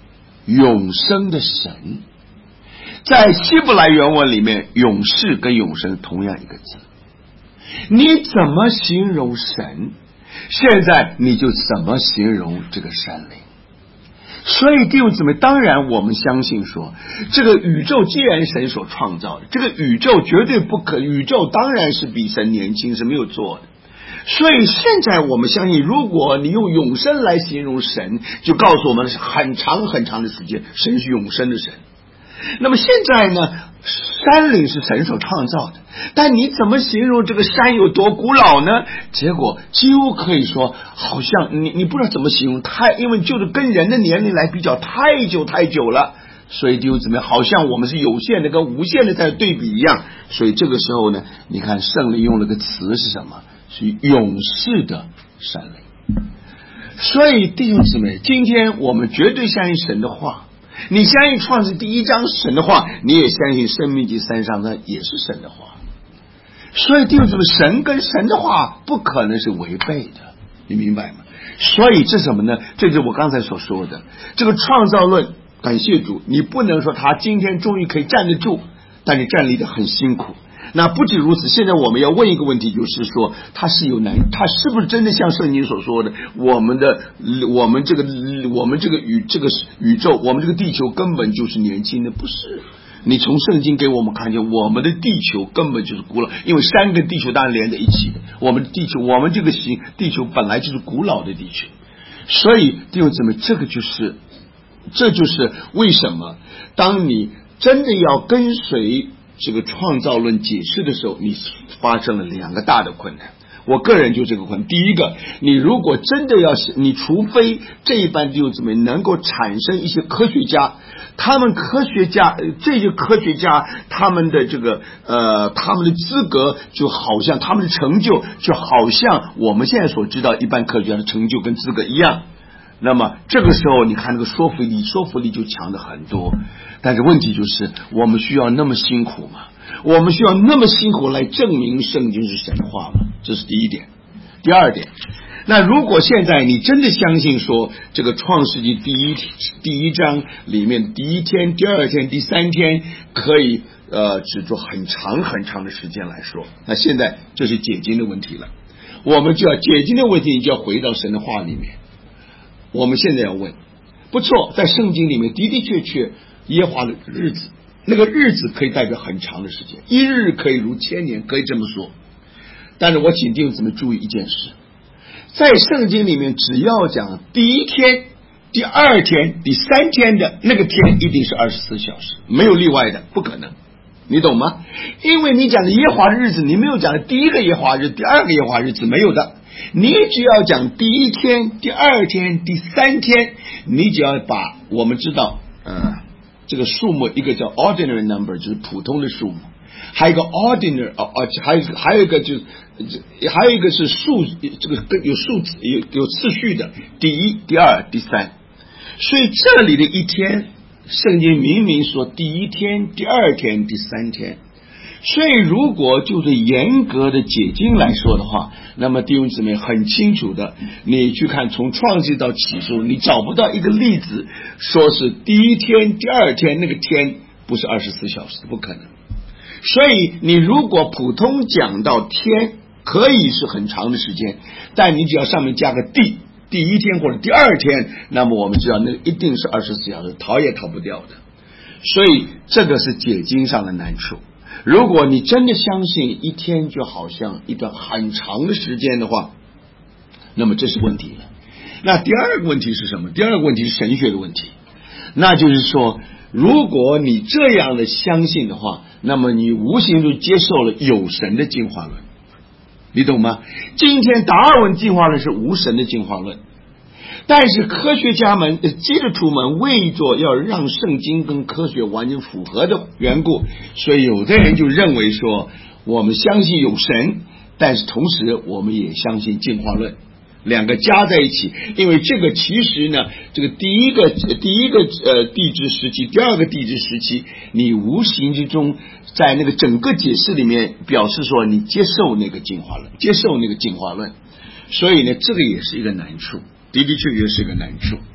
永生的神。在希伯来原文里面，永世跟永生同样一个字，你怎么形容神，现在你就怎么形容这个山灵。所以弟兄姊妹，当然我们相信说，这个宇宙既然神所创造的，这个宇宙绝对不可，宇宙当然是比神年轻，是没有错的。所以现在我们相信，如果你用永生来形容神，就告诉我们是很长很长的时间，神是永生的神。那么现在呢，山岭是神所创造的，但你怎么形容这个山有多古老呢？结果几乎可以说，好像你你不知道怎么形容，太因为就是跟人的年龄来比较，太久太久了。所以就怎么样，好像我们是有限的跟无限的在对比一样。所以这个时候呢，你看圣灵用了个词是什么？是永世的山岭。所以弟兄姊妹，今天我们绝对相信神的话。你相信创世第一章神的话，你也相信申命记三章呢也是神的话。所以弟兄姊妹，神跟神的话不可能是违背的，你明白吗？所以这什么呢？这就是我刚才所说的这个创造论。感谢主，你不能说他今天终于可以站得住，但你站立得很辛苦。那不止如此，现在我们要问一个问题，就是说他是有难，他是不是真的像圣经所说的，我们的我们这个我们这个宇这个宇宙，我们这个地球根本就是年轻的？不是。你从圣经给我们看见，我们的地球根本就是古老，因为山跟地球当然连在一起的。我们的地球，我们这个行地球本来就是古老的地球。所以弟兄姊妹，这个就是这就是为什么当你真的要跟随这个创造论解释的时候，你发生了两个大的困难。我个人就这个困难。第一个，你如果真的要是，你除非这一班弟兄姊妹能够产生一些科学家，他们科学家这些科学家他们的这个呃他们的资格就好像他们的成就就好像我们现在所知道一般科学家的成就跟资格一样，那么这个时候你看那个说服力说服力就强的很多。但是问题就是我们需要那么辛苦吗？我们需要那么辛苦来证明圣经是神话吗？这是第一点。第二点，那如果现在你真的相信说这个创世纪第一第一章里面第一天第二天第三天可以呃只做很长很长的时间来说，那现在这是解经的问题了。我们就要解经的问题就要回到神的话里面。我们现在要问，不错，在圣经里面的的确确耶和华的日子，那个日子可以代表很长的时间，一日可以如千年，可以这么说。但是我请弟兄姊妹注意一件事，在圣经里面只要讲第一天第二天第三天的那个天一定是二十四小时，没有例外的，不可能，你懂吗？因为你讲的耶和华的日子，你没有讲的第一个耶和华日第二个耶和华日子，没有的。你只要讲第一天第二天第三天，你只要把我们知道呃这个数目，一个叫 ordinary number 就是普通的数目，还有一个 ordinary 哦哦，还有还有一个就是还有一个是数，这个有数字有有次序的，第一第二第三。所以这里的一天圣经明明说第一天第二天第三天。所以如果就是严格的解经来说的话，那么弟兄姊妹很清楚的，你去看从创世到启示，你找不到一个例子说是第一天第二天那个天不是二十四小时，不可能。所以你如果普通讲到天可以是很长的时间，但你只要上面加个第第一天或者第二天，那么我们知道那个一定是二十四小时，逃也逃不掉的。所以这个是解经上的难处。如果你真的相信一天就好像一段很长的时间的话，那么这是问题了。那第二个问题是什么？第二个问题是神学的问题。那就是说，如果你这样的相信的话，那么你无形中接受了有神的进化论，你懂吗？今天达尔文进化论是无神的进化论，但是科学家们基督徒们为着要让圣经跟科学完全符合的缘故，所以有的人就认为说我们相信有神，但是同时我们也相信进化论，两个加在一起。因为这个其实呢，这个第一个第一个呃地质时期，第二个地质时期，你无形之中在那个整个解释里面表示说你接受那个进化论，接受那个进化论，所以呢这个也是一个难处，的的确确是一个难处。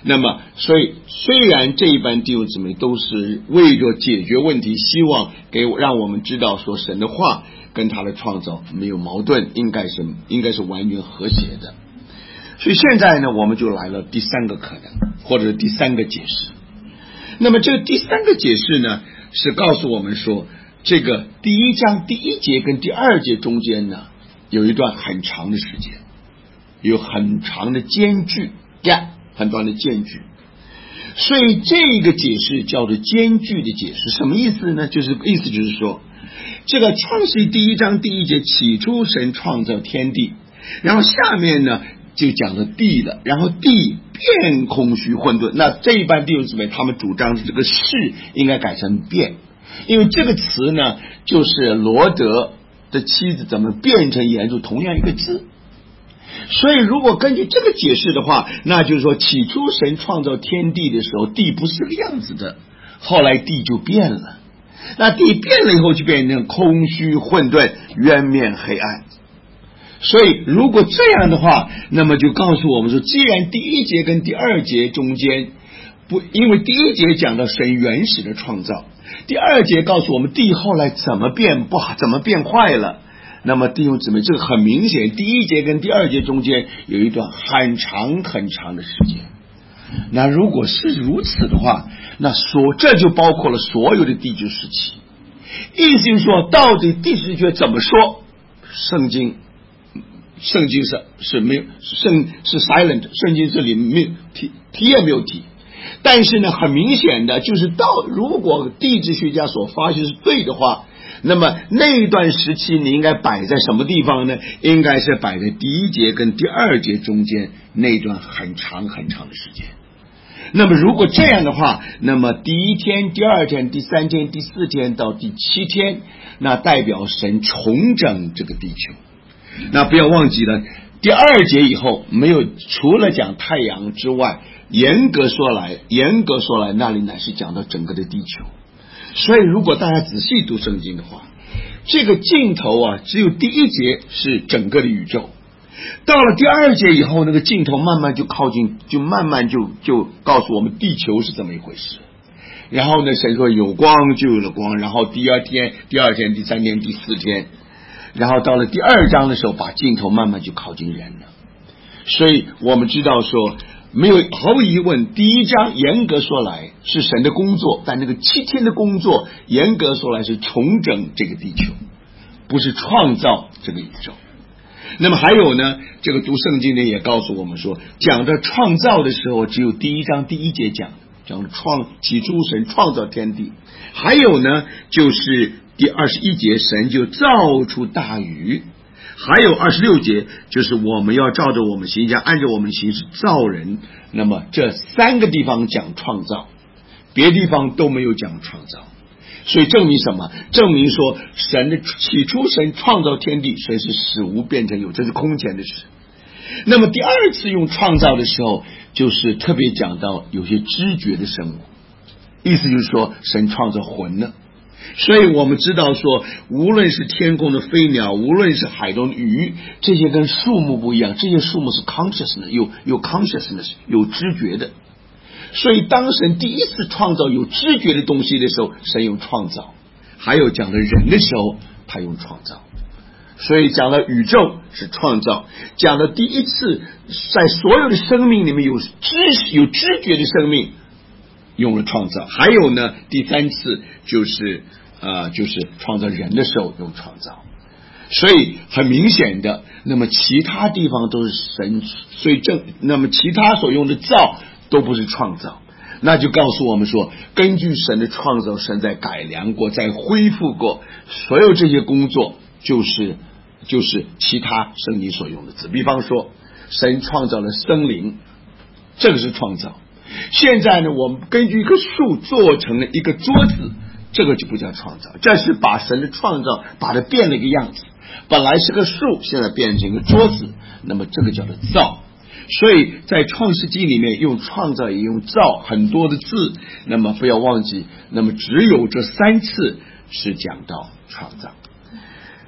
那么所以虽然这一班弟兄姊妹都是为着解决问题，希望给让我们知道说神的话跟他的创造没有矛盾，应该是应该是完全和谐的。所以现在呢，我们就来了第三个可能，或者是第三个解释。那么这个第三个解释呢，是告诉我们说，这个第一章第一节跟第二节中间呢，有一段很长的时间，有很长的间距 gap， 很短的间距。所以这个解释叫做间距的解释，什么意思呢？就是意思就是说，这个创世第一章第一节，起初神创造天地，然后下面呢就讲了地了，然后地变空虚混沌。那这一班弟兄姊妹他们主张的这个是应该改成变，因为这个词呢就是罗德的妻子怎么变成原著同样一个字。所以如果根据这个解释的话，那就是说起初神创造天地的时候，地不是个样子的，后来地就变了，那地变了以后就变成空虚混沌，渊面黑暗。所以如果这样的话，那么就告诉我们说，既然第一节跟第二节中间不，因为第一节讲到神原始的创造，第二节告诉我们地后来怎么变不好，怎么变坏了，那么弟兄姊妹，这个很明显，第一节跟第二节中间有一段很长很长的时间。那如果是如此的话，那所这就包括了所有的地质时期。意思就是说，到底地质学怎么说？圣经圣经是是没有圣是 silent， 圣经这里没有提提也没有提。但是呢，很明显的就是到如果地质学家所发现是对的话，那么那一段时期你应该摆在什么地方呢？应该是摆在第一节跟第二节中间那段很长很长的时间。那么如果这样的话，那么第一天、第二天、第三天、第四天到第七天，那代表神重整这个地球。那不要忘记了，第二节以后没有除了讲太阳之外，严格说来严格说来那里乃是讲到整个的地球。所以如果大家仔细读圣经的话，这个尽头啊，只有第一节是整个的宇宙，到了第二节以后，那个尽头慢慢就靠近，就慢慢就就告诉我们地球是怎么一回事。然后呢，神说有光就有了光，然后第二天、第二天、第三天、第四天，然后到了第二章的时候，把尽头慢慢就靠近人了。所以我们知道说，没有毫无疑问，第一章严格说来是神的工作，但那个七天的工作严格说来是重整这个地球，不是创造这个宇宙。那么还有呢，这个读圣经呢也告诉我们说，讲的创造的时候只有第一章第一节讲讲创起初神创造天地，还有呢就是第二十一节神就造出大鱼，还有二十六节就是我们要照着我们形象按照我们形式造人。那么这三个地方讲创造，别地方都没有讲创造。所以证明什么？证明说神的起初神创造天地，神是使无变成有，这是空前的事。那么第二次用创造的时候，就是特别讲到有些知觉的生物，意思就是说神创造魂了。所以我们知道说，无论是天空的飞鸟，无论是海中的鱼，这些跟树木不一样，这些树木是 consciousness， 有有 consciousness， 有知觉的。所以当神第一次创造有知觉的东西的时候，神用创造；还有讲到人的时候，他用创造。所以讲到宇宙是创造，讲到第一次在所有的生命里面有知有知觉的生命，用了创造。还有呢，第三次就是呃就是创造人的时候用创造。所以很明显的，那么其他地方都是神，所以正那么其他所用的造都不是创造，那就告诉我们说，根据神的创造，神在改良过，在恢复过，所有这些工作就是就是其他圣经所用的字。比方说神创造了森林，这个是创造。现在呢，我们根据一棵树做成了一个桌子，这个就不叫创造，这是把神的创造把它变了一个样子，本来是个树，现在变成一个桌子，那么这个叫做造。所以在创世纪里面用创造也用造很多的字，那么不要忘记，那么只有这三次是讲到创造。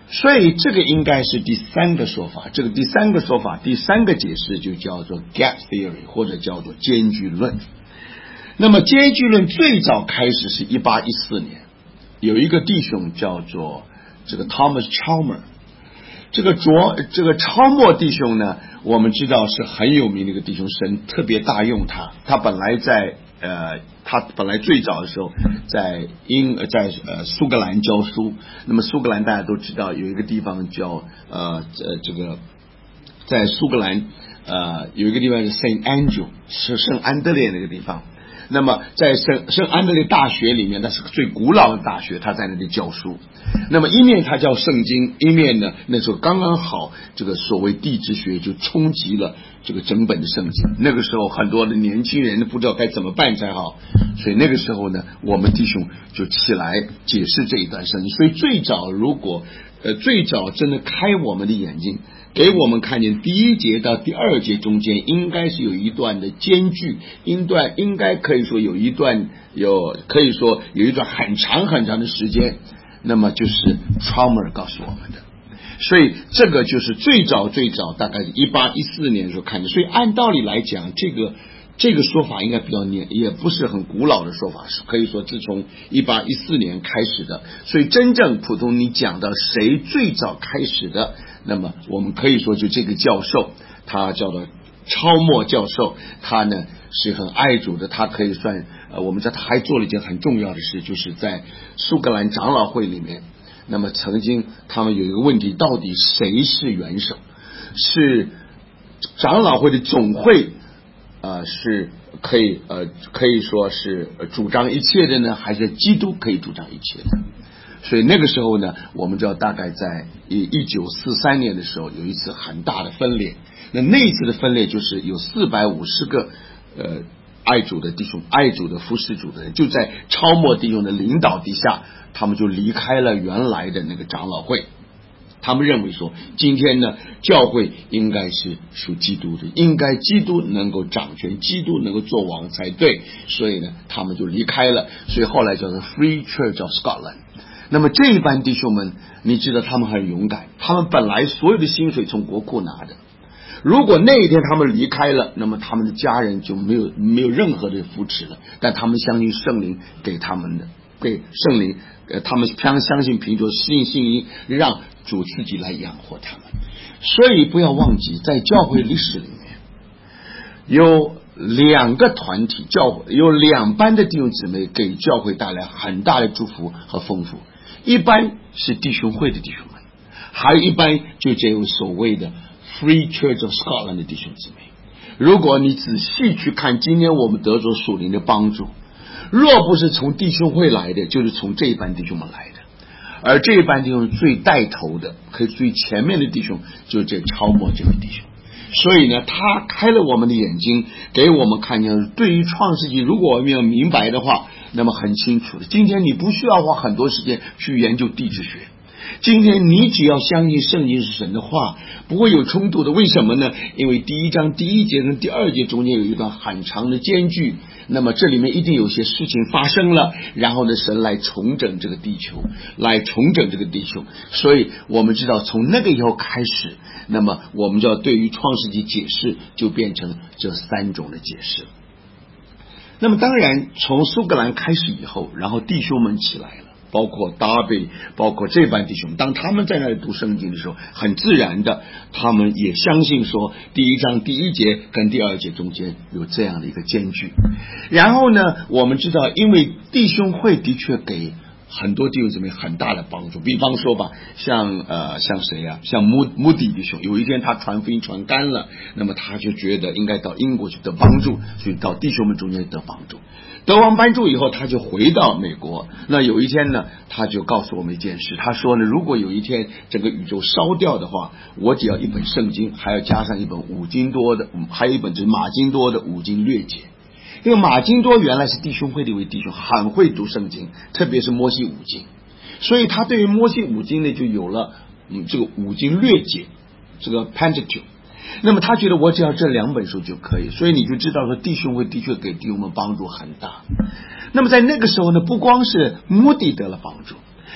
所以这个应该是第三个说法，这个第三个说法，第三个解释就叫做 gap theory， 或者叫做间距论。那么间距论最早开始是一八一四年，有一个弟兄叫做这个 Thomas Chalmers， 这个卓这个超默弟兄呢，我们知道是很有名的一个弟兄，神特别大用他，他本来在呃，他本来最早的时候在英在呃苏格兰教书。那么苏格兰大家都知道有一个地方叫呃呃这个在苏格兰呃有一个地方是 Saint Andrew， 是圣安德烈那个地方。那么在圣圣安德烈大学里面，那是最古老的大学，他在那里教书。那么一面他教圣经，一面呢那时候刚刚好这个所谓地质学就冲击了这个整本的圣经。那个时候很多的年轻人不知道该怎么办才好，所以那个时候呢，我们弟兄就起来解释这一段圣经。所以最早如果呃最早真的开我们的眼睛，给我们看见第一节到第二节中间应该是有一段的间距，应段应该可以说有一段有可以说有一段很长很长的时间，那么就是 Chalmers 告诉我们的。所以这个就是最早最早大概一八一四年的时候看见。所以按道理来讲，这个这个说法应该比较年，也不是很古老的说法，是可以说自从一八一四年开始的。所以真正普通你讲到谁最早开始的，那么我们可以说就这个教授，他叫做超默教授，他呢是很爱主的，他可以算呃，我们知道他还做了一件很重要的事，就是在苏格兰长老会里面，那么曾经他们有一个问题，到底谁是元首？是长老会的总会呃是可以呃可以说是主张一切的呢，还是基督可以主张一切的？所以那个时候呢，我们知道大概在一九四三年的时候有一次很大的分裂。那那一次的分裂就是有四百五十个呃爱主的弟兄，爱主的服侍主的人，就在超默弟兄的领导底下，他们就离开了原来的那个长老会。他们认为说，今天呢，教会应该是属基督的，应该基督能够掌权，基督能够做王才对。所以呢，他们就离开了。所以后来叫做 Free Church of Scotland。那么这一班弟兄们，你知道他们很勇敢，他们本来所有的薪水从国库拿的。如果那一天他们离开了，那么他们的家人就没有没有任何的扶持了。但他们相信圣灵给他们的，给圣灵，呃，他们相相信凭着信信因，让主自己来养活他们。所以不要忘记，在教会历史里面，有两个团体，教会有两班的弟兄姊妹给教会带来很大的祝福和丰富。一般是弟兄会的弟兄们，还有一般就这有所谓的 Free Church of Scotland 的弟兄姊妹。如果你仔细去看今天我们得着属灵的帮助，若不是从弟兄会来的，就是从这一班弟兄们来的。而这一班弟兄最带头的，可以最前面的弟兄，就是这超默这位弟兄。所以呢，他开了我们的眼睛，给我们看见，对于创世纪，如果我们要明白的话，那么很清楚的。今天你不需要花很多时间去研究地质学，今天你只要相信圣经是神的话，不会有冲突的。为什么呢？因为第一章第一节跟第二节中间有一段很长的间距，那么这里面一定有些事情发生了，然后呢，神来重整这个地球，来重整这个地球。所以我们知道从那个以后开始，那么我们就要对于创世纪解释就变成这三种的解释。那么当然从苏格兰开始以后，然后弟兄们起来了，包括达比，包括这班弟兄，当他们在那里读圣经的时候，很自然的他们也相信说第一章第一节跟第二节中间有这样的一个间距。然后呢，我们知道因为弟兄会的确给很多弟兄姊妹很大的帮助。比方说吧，像呃像谁啊，像穆穆迪弟兄，有一天他传福音传干了，那么他就觉得应该到英国去得帮助，所以到弟兄们中间得帮助。得完帮助以后，他就回到美国。那有一天呢，他就告诉我们一件事，他说呢，如果有一天整个宇宙烧掉的话，我只要一本圣经，还要加上一本五经多的，还有一本就是马经多的五经略解。因为马经多原来是弟兄会的一位弟兄，很会读圣经，特别是摩西五经，所以他对于摩西五经呢就有了嗯这个五经略解，这个 Pentateuch。那么他觉得我只要这两本书就可以，所以你就知道说弟兄会的确给弟兄们帮助很大。那么在那个时候呢，不光是穆迪得了帮助，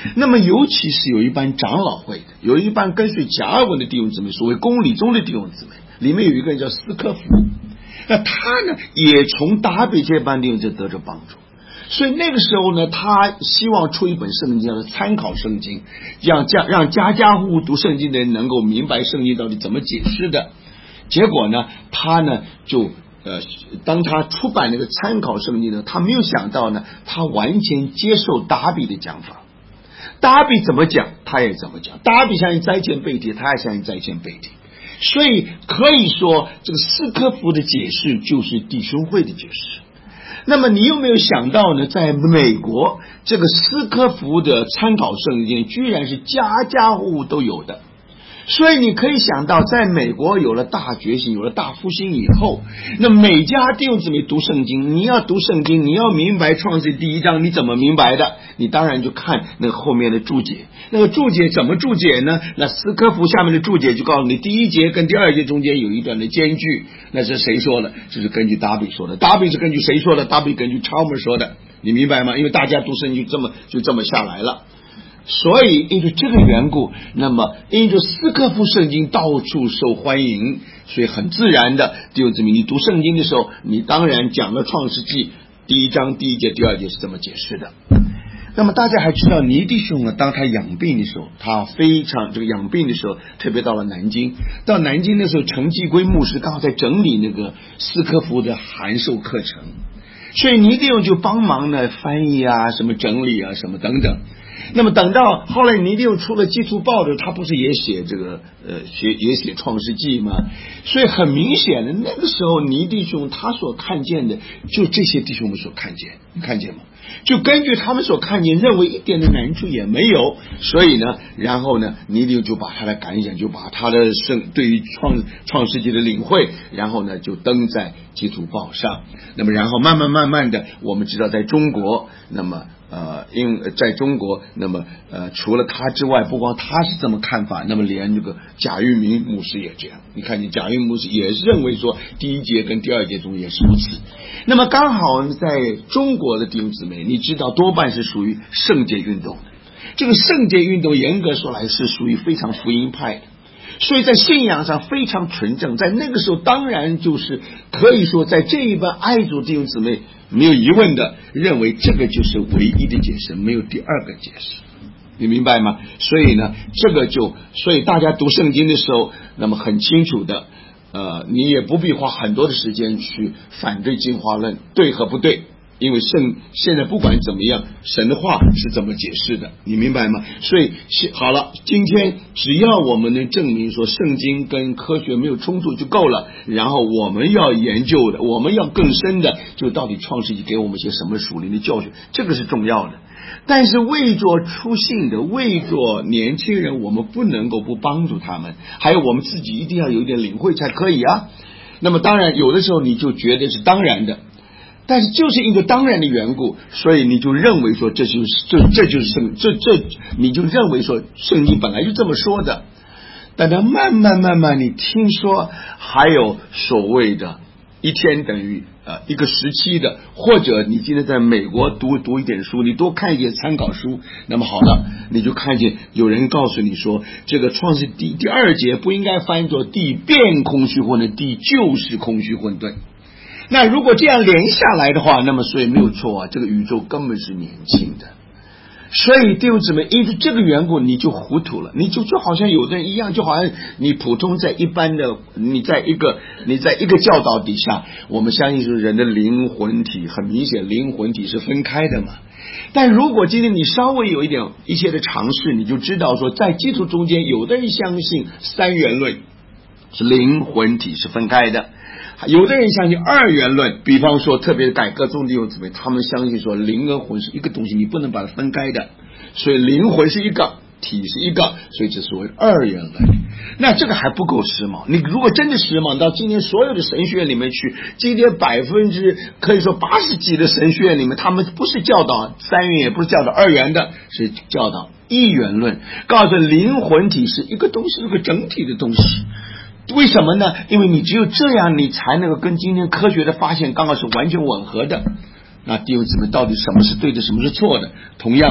那么尤其是有一班长老会的，有一班跟随加尔文的弟兄姊妹，所谓公理中的弟兄姊妹，里面有一个人叫斯科夫，那他呢也从达比这班弟兄姊妹得着帮助。所以那个时候呢，他希望出一本圣经，叫做参考圣经，让家让家家户户读圣经的人能够明白圣经到底怎么解释的。结果呢，他呢就呃，当他出版那个参考圣经呢，他没有想到呢，他完全接受达比的讲法。达比怎么讲，他也怎么讲。达比相信灾前被提，他也相信灾前被提。所以可以说，这个斯科夫的解释就是弟兄会的解释。那么你有没有想到呢？在美国，这个斯科夫的参考圣经居然是家家户户都有的。所以你可以想到，在美国有了大觉醒，有了大复兴以后，那每家弟兄姊妹读圣经，你要读圣经，你要明白创世第一章，你怎么明白的？你当然就看那个后面的注解。那个注解怎么注解呢？那斯科夫下面的注解就告诉你，第一节跟第二节中间有一段的间距，那是谁说的？这是根据达比说的。达比是根据谁说的？达比根据 Chalmers 说的，你明白吗？因为大家读圣经就这么就这么下来了。所以因为这个缘故，那么因为斯科夫圣经到处受欢迎，所以很自然的弟兄姊妹，你读圣经的时候，你当然讲了创世纪第一章第一节第二节是这么解释的。那么大家还知道尼弟兄呢，当他养病的时候，他非常这个养病的时候，特别到了南京，到南京的时候，陈继圭牧师刚好在整理那个斯科夫的函授课程，所以尼弟兄就帮忙呢翻译啊，什么整理啊，什么等等。那么等到后来尼弟兄出了基督报的，他不是也写这个呃写也写创世纪吗？所以很明显的，那个时候尼弟兄他所看见的就这些弟兄们所看见，你看见吗？就根据他们所看见，认为一点的难处也没有，所以呢，然后呢，尼弟兄就把他的感想，就把他的圣对于创创世纪的领会，然后呢就登在基督报上。那么然后慢慢慢慢的，我们知道在中国，那么呃，因在中国，那么呃，除了他之外，不光他是这么看法，那么连这个贾玉明牧师也这样。你看见贾玉明牧师也是认为说，第一节跟第二节中也是如此。那么刚好在中国的弟兄姊妹，你知道多半是属于圣洁运动的。这个圣洁运动严格说来是属于非常福音派的，所以在信仰上非常纯正。在那个时候，当然就是可以说，在这一班爱主弟兄姊妹没有疑问的认为这个就是唯一的解释，没有第二个解释，你明白吗？所以呢，这个就所以大家读圣经的时候，那么很清楚的，呃，你也不必花很多的时间去反对进化论对和不对，因为圣现在不管怎么样，神的话是怎么解释的，你明白吗？所以好了，今天只要我们能证明说圣经跟科学没有冲突就够了，然后我们要研究的，我们要更深的，就到底创世纪给我们一些什么属灵的教训，这个是重要的。但是为着出信的，为着年轻人，我们不能够不帮助他们，还有我们自己一定要有一点领会才可以啊。那么当然有的时候你就觉得是当然的，但是就是因为当然的缘故，所以你就认为说这就是这这就是圣这这你就认为说圣经本来就这么说的。但它慢慢慢慢你听说还有所谓的一天等于呃一个时期的，或者你今天在美国读读一点书，你多看一些参考书，那么好了，你就看见有人告诉你说，这个创世第第二节不应该翻译作地变空虚混沌，地就是空虚混沌。那如果这样连下来的话，那么所以没有错啊，这个宇宙根本是年轻的。所以弟兄姊妹，因为这个缘故你就糊涂了，你就就好像有的人一样，就好像你普通在一般的你在一个你在一个教导底下，我们相信说人的灵魂体很明显灵魂体是分开的嘛。但如果今天你稍微有一点一些的尝试，你就知道说在基础中间，有的人相信三元论是灵魂体是分开的，有的人相信二元论，比方说特别改革宗弟兄姊妹，他们相信说灵跟魂是一个东西，你不能把它分开的，所以灵魂是一个，体是一个，所以这所谓二元论。那这个还不够时髦，你如果真的时髦到今天所有的神学院里面去，今天百分之可以说八十几的神学院里面，他们不是教导三元，也不是教导二元的，是教导一元论，告诉灵魂体是一个东西，是个整体的东西。为什么呢？因为你只有这样，你才能够跟今天科学的发现刚好是完全吻合的。那弟兄姊妹，到底什么是对的，什么是错的？同样的，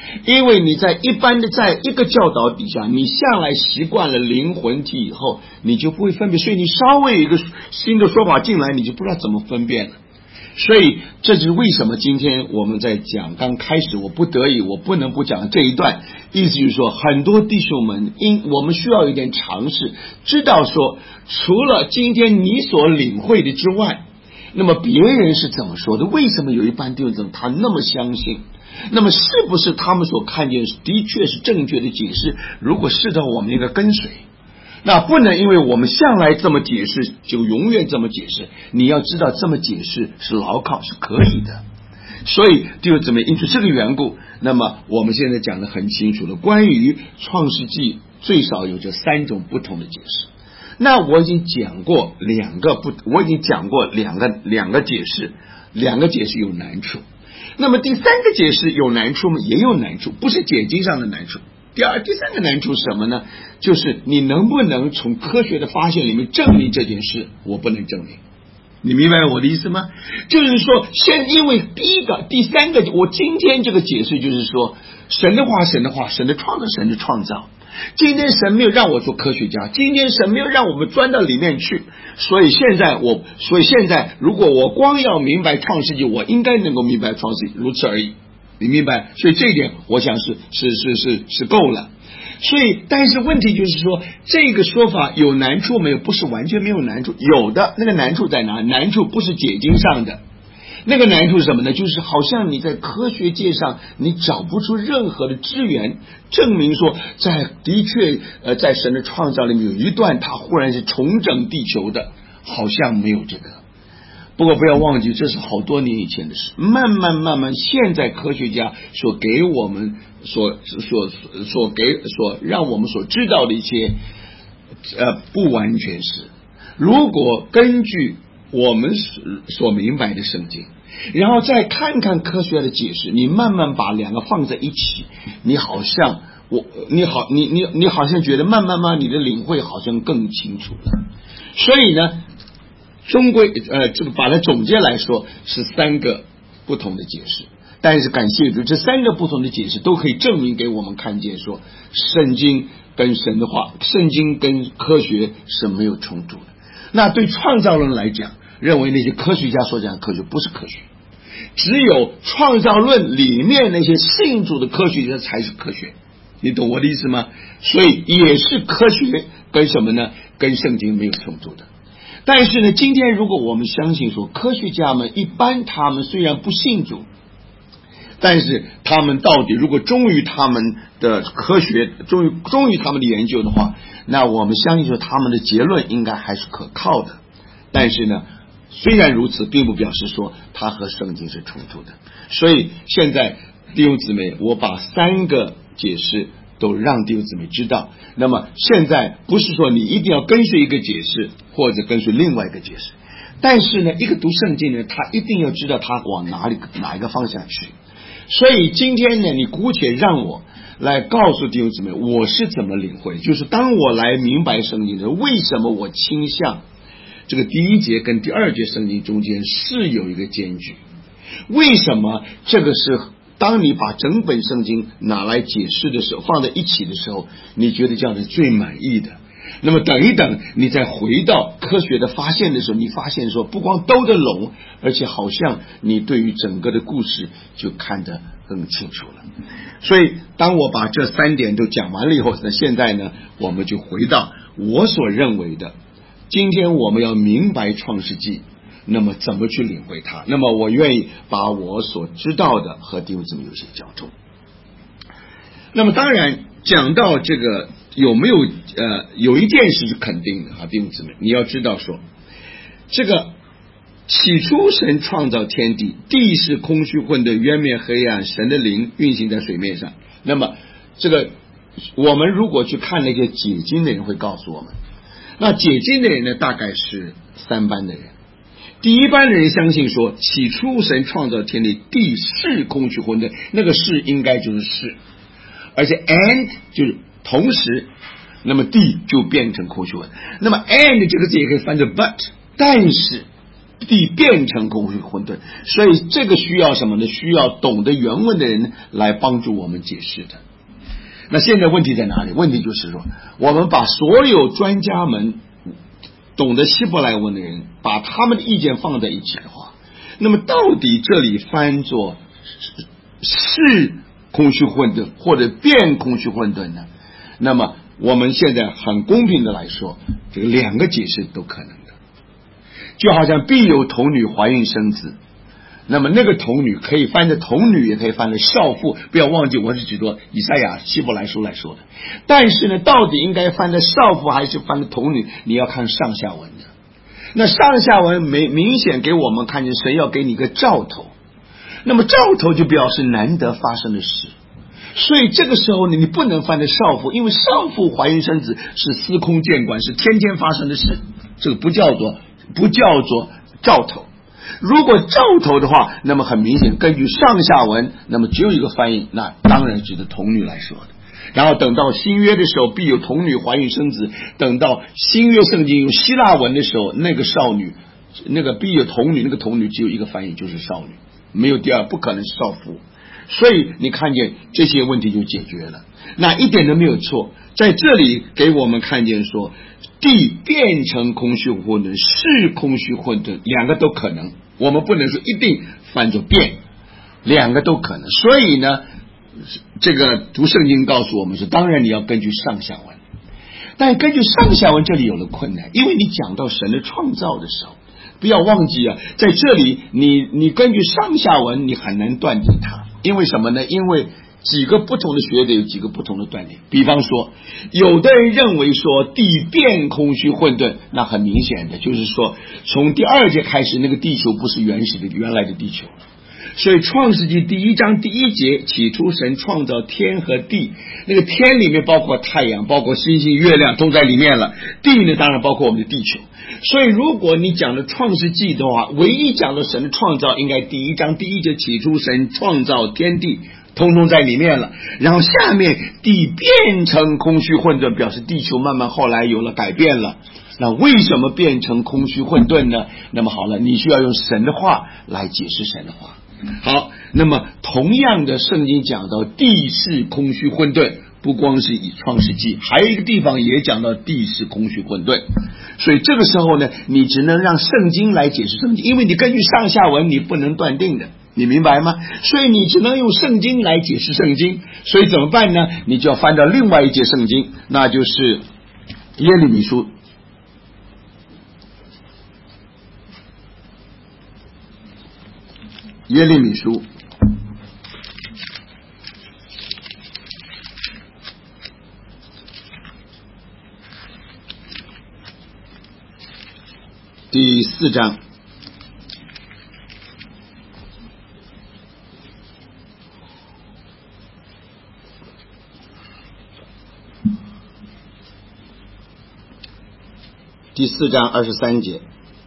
因为你在一般的在一个教导底下，你向来习惯了灵魂体以后，你就不会分辨，所以你稍微有一个新的说法进来，你就不知道怎么分辨了。所以这就是为什么今天我们在讲刚开始我不得已我不能不讲这一段，意思就是说很多弟兄们因我们需要有点尝试，知道说除了今天你所领会的之外，那么别人是怎么说的，为什么有一般弟兄他那么相信，那么是不是他们所看见的确是正确的解释，如果是的我们应该跟随，那不能因为我们向来这么解释就永远这么解释，你要知道这么解释是牢靠是可以的。所以就怎么因此这个缘故，那么我们现在讲得很清楚了，关于创世纪最少有这三种不同的解释。那我已经讲过两个不我已经讲过两个两个解释，两个解释有难处，那么第三个解释有难处吗？也有难处，不是解经上的难处。第二第三个难处是什么呢？就是你能不能从科学的发现里面证明这件事，我不能证明。你明白我的意思吗？就是说现因为第一个第三个我今天这个解释就是说神的话神的话神的创造神的创造，今天神没有让我做科学家，今天神没有让我们钻到里面去，所以现在我所以现在如果我光要明白创世纪，我应该能够明白创世纪，如此而已，你明白？所以这一点我想是是是是是够了。所以但是问题就是说这个说法有难处没有？不是完全没有难处，有的。那个难处在哪？难处不是解经上的，那个难处是什么呢？就是好像你在科学界上你找不出任何的资源证明说在的确呃在神的创造里面有一段他忽然是重整地球的，好像没有这个。不过不要忘记这是好多年以前的事，慢慢慢慢现在科学家所给我们所所所给所让我们所知道的一些呃不完全是，如果根据我们所明白的圣经，然后再看看科学的解释，你慢慢把两个放在一起，你好像我你好你你你好像觉得慢慢慢你的领会好像更清楚了。所以呢终归呃这个把它总结来说是三个不同的解释，但是感谢主这三个不同的解释都可以证明给我们看见说圣经跟神的话，圣经跟科学是没有冲突的。那对创造论来讲，认为那些科学家所讲的科学不是科学，只有创造论里面那些信主的科学家才是科学，你懂我的意思吗？所以也是科学跟什么呢？跟圣经没有冲突的。但是呢今天如果我们相信说科学家们一般他们虽然不信主，但是他们到底如果忠于他们的科学忠于忠于他们的研究的话，那我们相信说他们的结论应该还是可靠的。但是呢虽然如此并不表示说它和圣经是冲突的。所以现在弟兄姊妹我把三个解释都让弟兄姊妹知道，那么现在不是说你一定要跟随一个解释或者跟随另外一个解释，但是呢一个读圣经呢他一定要知道他往哪里哪一个方向去。所以今天呢你姑且让我来告诉弟兄姊妹我是怎么领会，就是当我来明白圣经的时候，为什么我倾向这个第一节跟第二节圣经中间是有一个间距，为什么这个是当你把整本圣经拿来解释的时候放在一起的时候，你觉得这样是最满意的。那么等一等你再回到科学的发现的时候，你发现说不光兜得拢，而且好像你对于整个的故事就看得更清楚了。所以当我把这三点都讲完了以后，那现在呢我们就回到我所认为的，今天我们要明白创世纪，那么怎么去领会它，那么我愿意把我所知道的和弟兄姊妹有些交通。那么当然讲到这个有没有呃有一件事是肯定的啊，弟兄姊妹你要知道说这个起初神创造天地，地是空虚混沌，渊面黑暗，神的灵运行在水面上。那么这个我们如果去看那些解经的人会告诉我们，那解经的人呢大概是三班的人。第一班的人相信说起初神创造天地，地是空虚混沌，那个是应该就是是，而且 and 就是同时，那么地就变成空虚混沌。那么 and 这个字也可以翻作 but， 但是地变成空虚混沌。所以这个需要什么呢？需要懂得原文的人来帮助我们解释的。那现在问题在哪里？问题就是说，我们把所有专家们懂得希伯来文的人，把他们的意见放在一起的话，那么到底这里翻作是空虚混沌或者变空虚混沌呢？那么我们现在很公平的来说，这个两个解释都可能的。就好像必有童女怀孕生子，那么那个童女可以翻着童女，也可以翻着少妇，不要忘记我是举着以赛亚希伯来书来说的。但是呢，到底应该翻着少妇还是翻着童女，你要看上下文的。那上下文明明显给我们看见神要给你一个兆头，那么兆头就表示难得发生的事。所以这个时候呢，你不能翻着少妇，因为少妇怀孕生子是司空见惯，是天天发生的事，这个不叫做不叫做兆头。如果兆头的话，那么很明显根据上下文，那么只有一个翻译，那当然指的童女来说的。然后等到新约的时候，必有童女怀孕生子，等到新约圣经用希腊文的时候，那个少女，那个必有童女，那个童女只有一个翻译，就是少女，没有第二，不可能是少妇。所以你看见这些问题就解决了，那一点都没有错。在这里给我们看见说，地变成空虚混沌，是空虚混沌，两个都可能，我们不能说一定翻作变，两个都可能。所以呢，这个读圣经告诉我们说，当然你要根据上下文，但根据上下文这里有了困难，因为你讲到神的创造的时候，不要忘记啊，在这里你你根据上下文你很难断定它，因为什么呢？因为几个不同的学者有几个不同的断定。比方说，有的人认为说地变空虚混沌，那很明显的就是说，从第二节开始，那个地球不是原始的原来的地球。所以创世纪第一章第一节，起初神创造天和地，那个天里面包括太阳，包括星星月亮都在里面了，地呢当然包括我们的地球。所以如果你讲的创世纪的话，唯一讲的神的创造应该第一章第一节，起初神创造天地，通通在里面了。然后下面地变成空虚混沌，表示地球慢慢后来有了改变了。那为什么变成空虚混沌呢？那么好了，你需要用神的话来解释神的话。好，那么同样的圣经讲到地是空虚混沌，不光是以创世纪，还有一个地方也讲到地是空虚混沌。所以这个时候呢，你只能让圣经来解释圣经，因为你根据上下文你不能断定的，你明白吗？所以你只能用圣经来解释圣经。所以怎么办呢？你就要翻到另外一节圣经，那就是耶利米书耶利米书第四章第四章二十三节，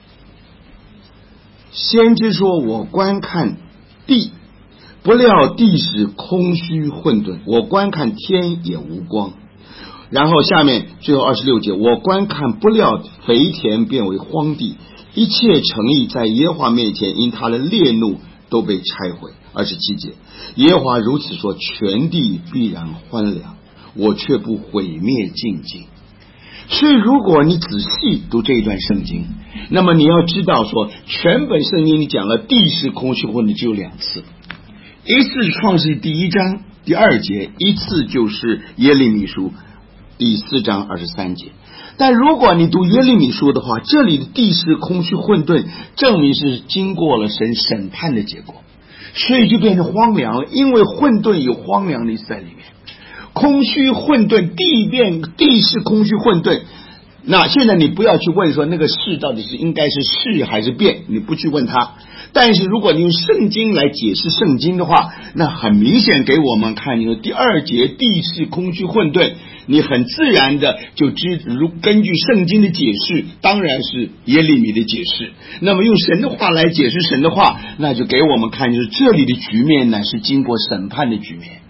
先知说，我观看地，不料地是空虚混沌，我观看天也无光。然后下面最后二十六节，我观看不料肥田变为荒地，一切诚意在耶和华面前因他的烈怒都被拆毁。二十七节，耶和华如此说，全地必然荒凉，我却不毁灭尽尽。所以如果你仔细读这一段圣经，那么你要知道说，全本圣经里讲了地是空虚混沌只有两次，一次是创世第一章第二节，一次就是耶利米书第四章二十三节。但如果你读耶利米书的话，这里的地是空虚混沌，证明是经过了神审判的结果，所以就变成荒凉了，因为混沌有荒凉的意思在里面。空虚混沌，地变，地是空虚混沌。那现在你不要去问说那个是到底是应该是是还是变，你不去问他。但是如果你用圣经来解释圣经的话，那很明显给我们看，你说第二节地是空虚混沌，你很自然的就知，如根据圣经的解释，当然是耶利米的解释。那么用神的话来解释神的话，那就给我们看，就是这里的局面呢是经过审判的局面。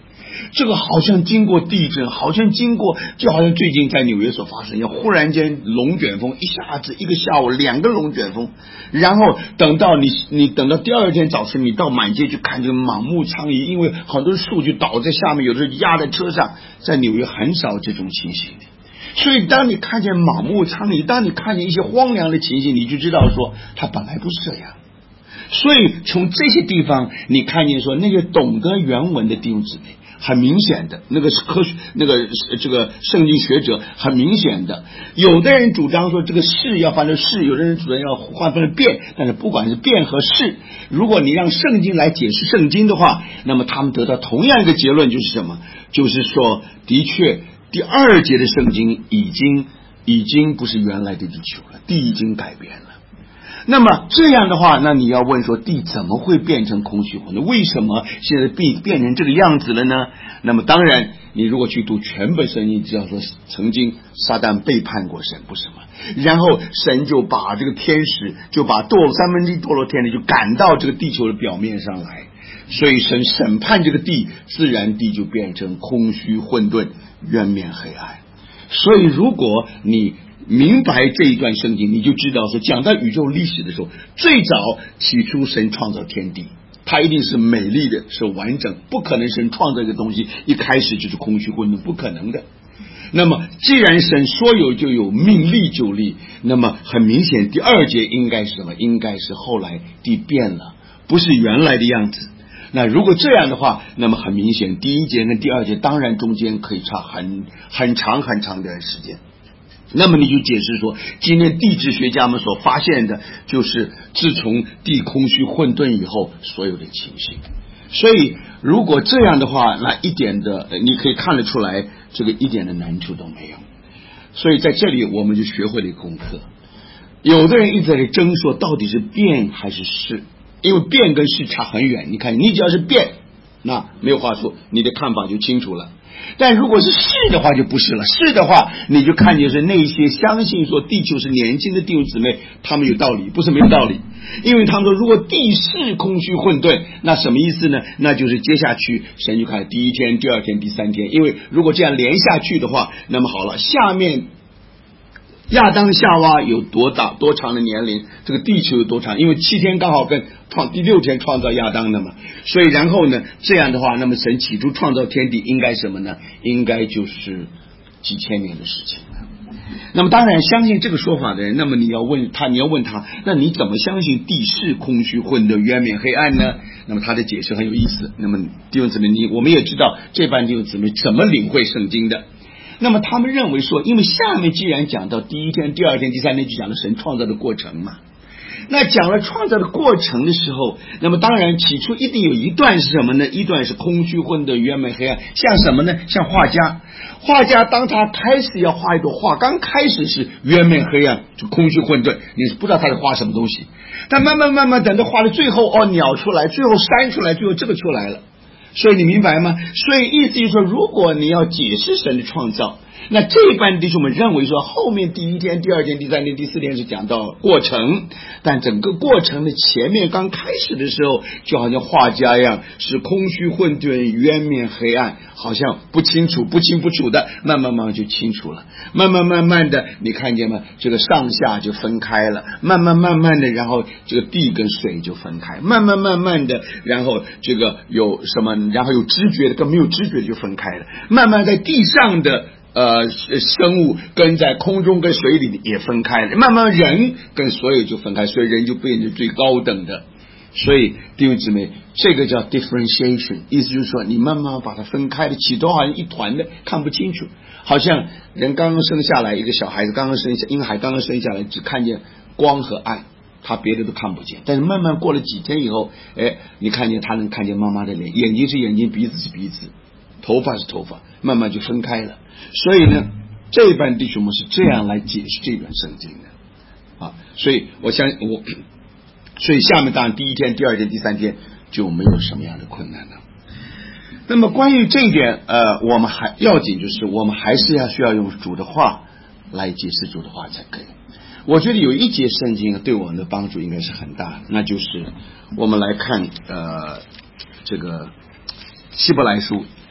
这个好像经过地震，好像经过，就好像最近在纽约所发生一样，忽然间龙卷风，一下子一个下午两个龙卷风，然后等到你你等到第二天早晨，你到满街去看这个满目疮痍，因为很多树就倒在下面，有的是压在车上，在纽约很少这种情形的。所以当你看见满目疮痍，当你看见一些荒凉的情形，你就知道说它本来不是这样。所以从这些地方你看见说，那些懂得原文的弟兄姊妹，很明显的那个科学那个这个圣经学者很明显的，有的人主张说这个是要翻成是，有的人主张要换成变，但是不管是变和是，如果你让圣经来解释圣经的话，那么他们得到同样一个结论，就是什么？就是说的确第二节的圣经已经已经不是原来的地球了，地已经改变了。那么这样的话，那你要问说地怎么会变成空虚混沌？为什么现在变变成这个样子了呢？那么当然你如果去读全本圣经，只要说曾经撒旦背叛过神，不是吗？然后神就把这个天使就把堕三分之一堕落天使就赶到这个地球的表面上来，所以神审判这个地，自然地就变成空虚混沌，渊面黑暗。所以如果你明白这一段圣经，你就知道说讲到宇宙历史的时候，最早起初神创造天地，它一定是美丽的，是完整，不可能神创造一个东西一开始就是空虚混沌，不可能的。那么既然神说有就有，命立就立，那么很明显第二节应该是什么？应该是后来地变了，不是原来的样子。那如果这样的话，那么很明显第一节跟第二节当然中间可以差很很长很长的时间。那么你就解释说，今天地质学家们所发现的就是自从地空虚混沌以后所有的情形。所以如果这样的话，那一点的你可以看得出来，这个一点的难处都没有。所以在这里我们就学会了一个功课。有的人一直在争说到底是变还是是，因为变跟是差很远。你看你只要是变，那没有话说，你的看法就清楚了。但如果是是的话就不是了，是的话你就看见是那些相信说地球是年轻的弟兄姊妹，他们有道理，不是没有道理。因为他们说如果地是空虚混沌，那什么意思呢？那就是接下去神就看第一天第二天第三天，因为如果这样连下去的话，那么好了，下面亚当夏娃有多大多长的年龄，这个地球有多长，因为七天刚好跟创第六天创造亚当的嘛，所以然后呢这样的话，那么神起初创造天地应该什么呢？应该就是几千年的事情。那么当然相信这个说法的人，那么你要问他，你要问他，那你怎么相信地是空虚混沌渊面黑暗呢？那么他的解释很有意思。那么弟兄姊妹，你我们也知道这班弟兄姊妹怎么领会圣经的。那么他们认为说，因为下面既然讲到第一天第二天第三天就讲了神创造的过程嘛，那讲了创造的过程的时候，那么当然起初一定有一段是什么呢？一段是空虚混沌渊面黑暗，像什么呢？像画家，画家当他开始要画一朵画，刚开始是渊面黑暗，就空虚混沌，你是不知道他在画什么东西，但慢慢慢慢等到画到最后，哦，鸟出来，最后山出来，最后这个出来了。所以你明白吗？所以意思就是说，如果你要解释神的创造，那这一般弟兄们认为说，后面第一天第二天第三天第四天是讲到过程，但整个过程的前面刚开始的时候，就好像画家一样，是空虚混沌渊面黑暗，好像不清楚不清不楚的，慢慢慢慢就清楚了，慢慢慢慢的你看见吗？这个上下就分开了，慢慢慢慢的，然后这个地跟水就分开，慢慢慢慢的，然后这个有什么，然后有知觉的跟没有知觉的就分开了，慢慢在地上的呃，生物跟在空中跟水里也分开了，慢慢人跟所有就分开，所以人就变成最高等的。所以弟兄姊妹，这个叫 differentiation， 意思就是说你慢慢把它分开的，起头好像一团的看不清楚，好像人刚刚生下来，一个小孩子刚刚生下婴孩刚刚生下来只看见光和暗，他别的都看不见，但是慢慢过了几天以后，哎，你看见他能看见妈妈的脸，眼睛是眼睛，鼻子是鼻子，头发是头发，慢慢就分开了。所以呢，这一班弟兄们是这样来解释这段圣经的啊。所以我相我，所以下面当然第一天、第二天、第三天就没有什么样的困难了。那么关于这一点，呃，我们还要紧就是我们还是要需要用主的话来解释主的话才可以。我觉得有一节圣经对我们的帮助应该是很大的，那就是我们来看呃这个希伯来书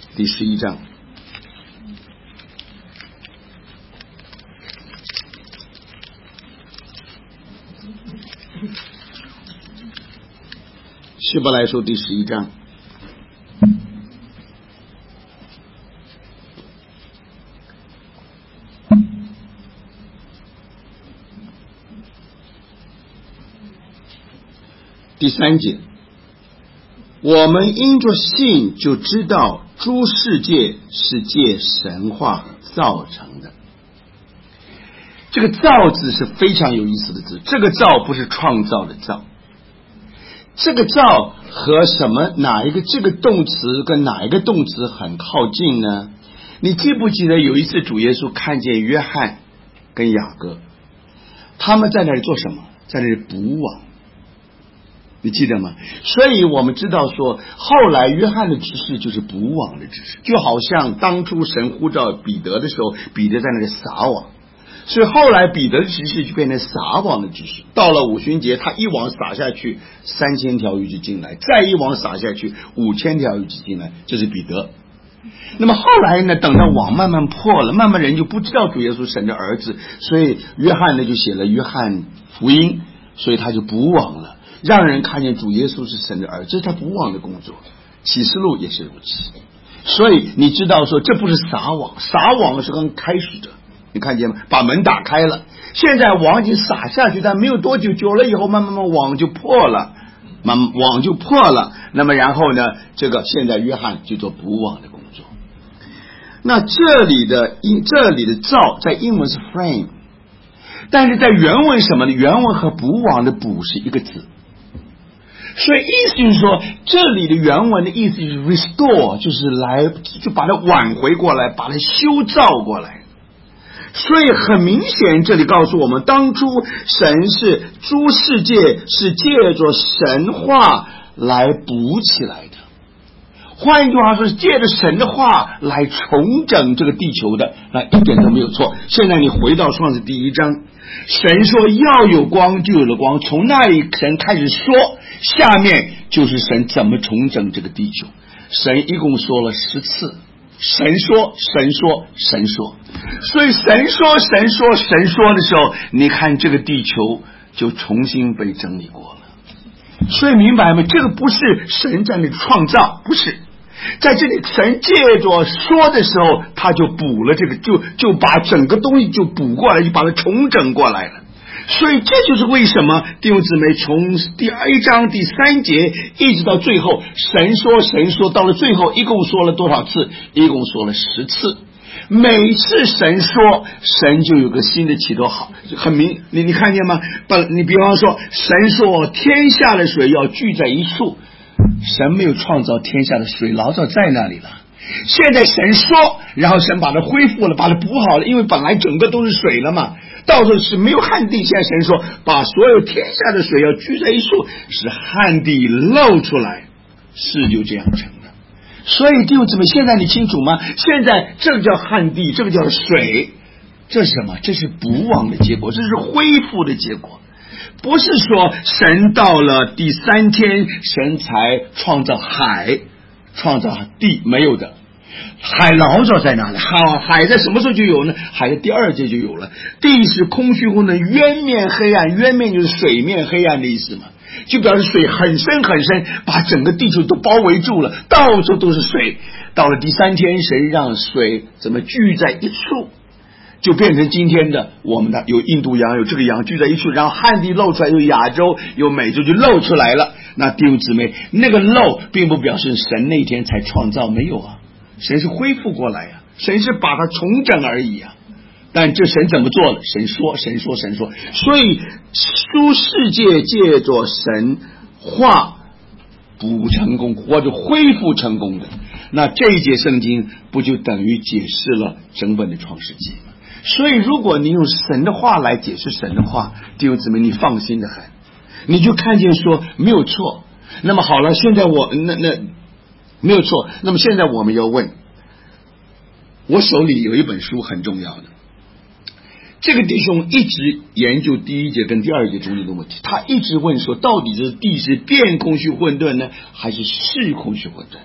第十一章。希伯来书第十一章。第三节，我们因着信就知道诸世界是借神话造成的。这个造字是非常有意思的字，这个造不是创造的造，这个造和什么哪一个这个动词跟哪一个动词很靠近呢？你记不记得有一次主耶稣看见约翰跟雅各，他们在那里做什么？在那里捕网，你记得吗？所以我们知道说，后来约翰的职事就是捕网的职事，就好像当初神呼召彼得的时候，彼得在那里撒网，所以后来彼得的职事就变成撒网的职事。到了五旬节，他一网撒下去，三千条鱼就进来，再一网撒下去，五千条鱼就进来，这是彼得。那么后来呢，等到网慢慢破了，慢慢人就不知道主耶稣神的儿子，所以约翰呢就写了约翰福音，所以他就捕网了，让人看见主耶稣是神的儿子，这是他捕网的工作。启示录也是如此。所以你知道说，这不是撒网，撒网是刚开始的，你看见吗？把门打开了，现在网已经撒下去，但没有多久，久了以后慢慢慢网就破了，慢网就破了。那么然后呢，这个现在约翰就做捕网的工作。那这里的英这里的造在英文是 frame， 但是在原文什么呢？原文和捕网的捕是一个字，所以意思就是说，这里的原文的意思就是 restore， 就是来就把它挽回过来，把它修造过来。所以很明显，这里告诉我们，当初神是诸世界是借着神话来补起来的。换一句话说，是借着神的话来重整这个地球的，那一点都没有错。现在你回到创世第一章，神说要有光，就有了光，从那里神开始说，下面就是神怎么重整这个地球。神一共说了十次，神说神说神说，所以神说神说神说的时候，你看这个地球就重新被整理过了。所以明白吗？这个不是神在那里创造，不是在这里神借着说的时候，他就补了这个，就就把整个东西就补过来，就把它重整过来了。所以这就是为什么弟兄姊妹从第一章第三节一直到最后，神说神说，到了最后一共说了多少次？一共说了十次。每次神说，神就有个新的起头，好，很明，你你看见吗？本你比方说，神说天下的水要聚在一处，神没有创造天下的水，老早在那里了。现在神说，然后神把它恢复了，把它补好了，因为本来整个都是水了嘛，到时候是没有旱地。现在神说，把所有天下的水要聚在一处，使旱地露出来，事就这样成了。所以弟兄姊妹，现在你清楚吗？现在这个叫旱地，这个叫水，这是什么？这是补网的结果，这是恢复的结果。不是说神到了第三天神才创造海创造地，没有的。海老早在哪里？好，海在什么时候就有呢？海在第二节就有了。地是空虚混沌，渊面黑暗，渊面就是水面黑暗的意思嘛，就表示水很深很深，把整个地球都包围住了，到处都是水。到了第三天，神让水怎么聚在一处，就变成今天的我们的有印度洋，有这个洋聚在一处，然后旱地露出来，有亚洲有美洲就露出来了。那弟兄姊妹，那个露并不表示神那天才创造，没有啊，神是恢复过来啊，神是把它重整而已啊。但这神怎么做的？神说神说神说。所以诸世界借着神话补成功或者恢复成功的，那这一节圣经不就等于解释了整本的创世纪吗？所以如果你用神的话来解释神的话，弟兄姊妹，你放心的很，你就看见说没有错。那么好了，现在我那那没有错。那么现在我们要问，我手里有一本书很重要的，这个弟兄一直研究第一节跟第二节中间的问题，他一直问说，到底这地是变空虚混沌呢，还是是空虚混沌？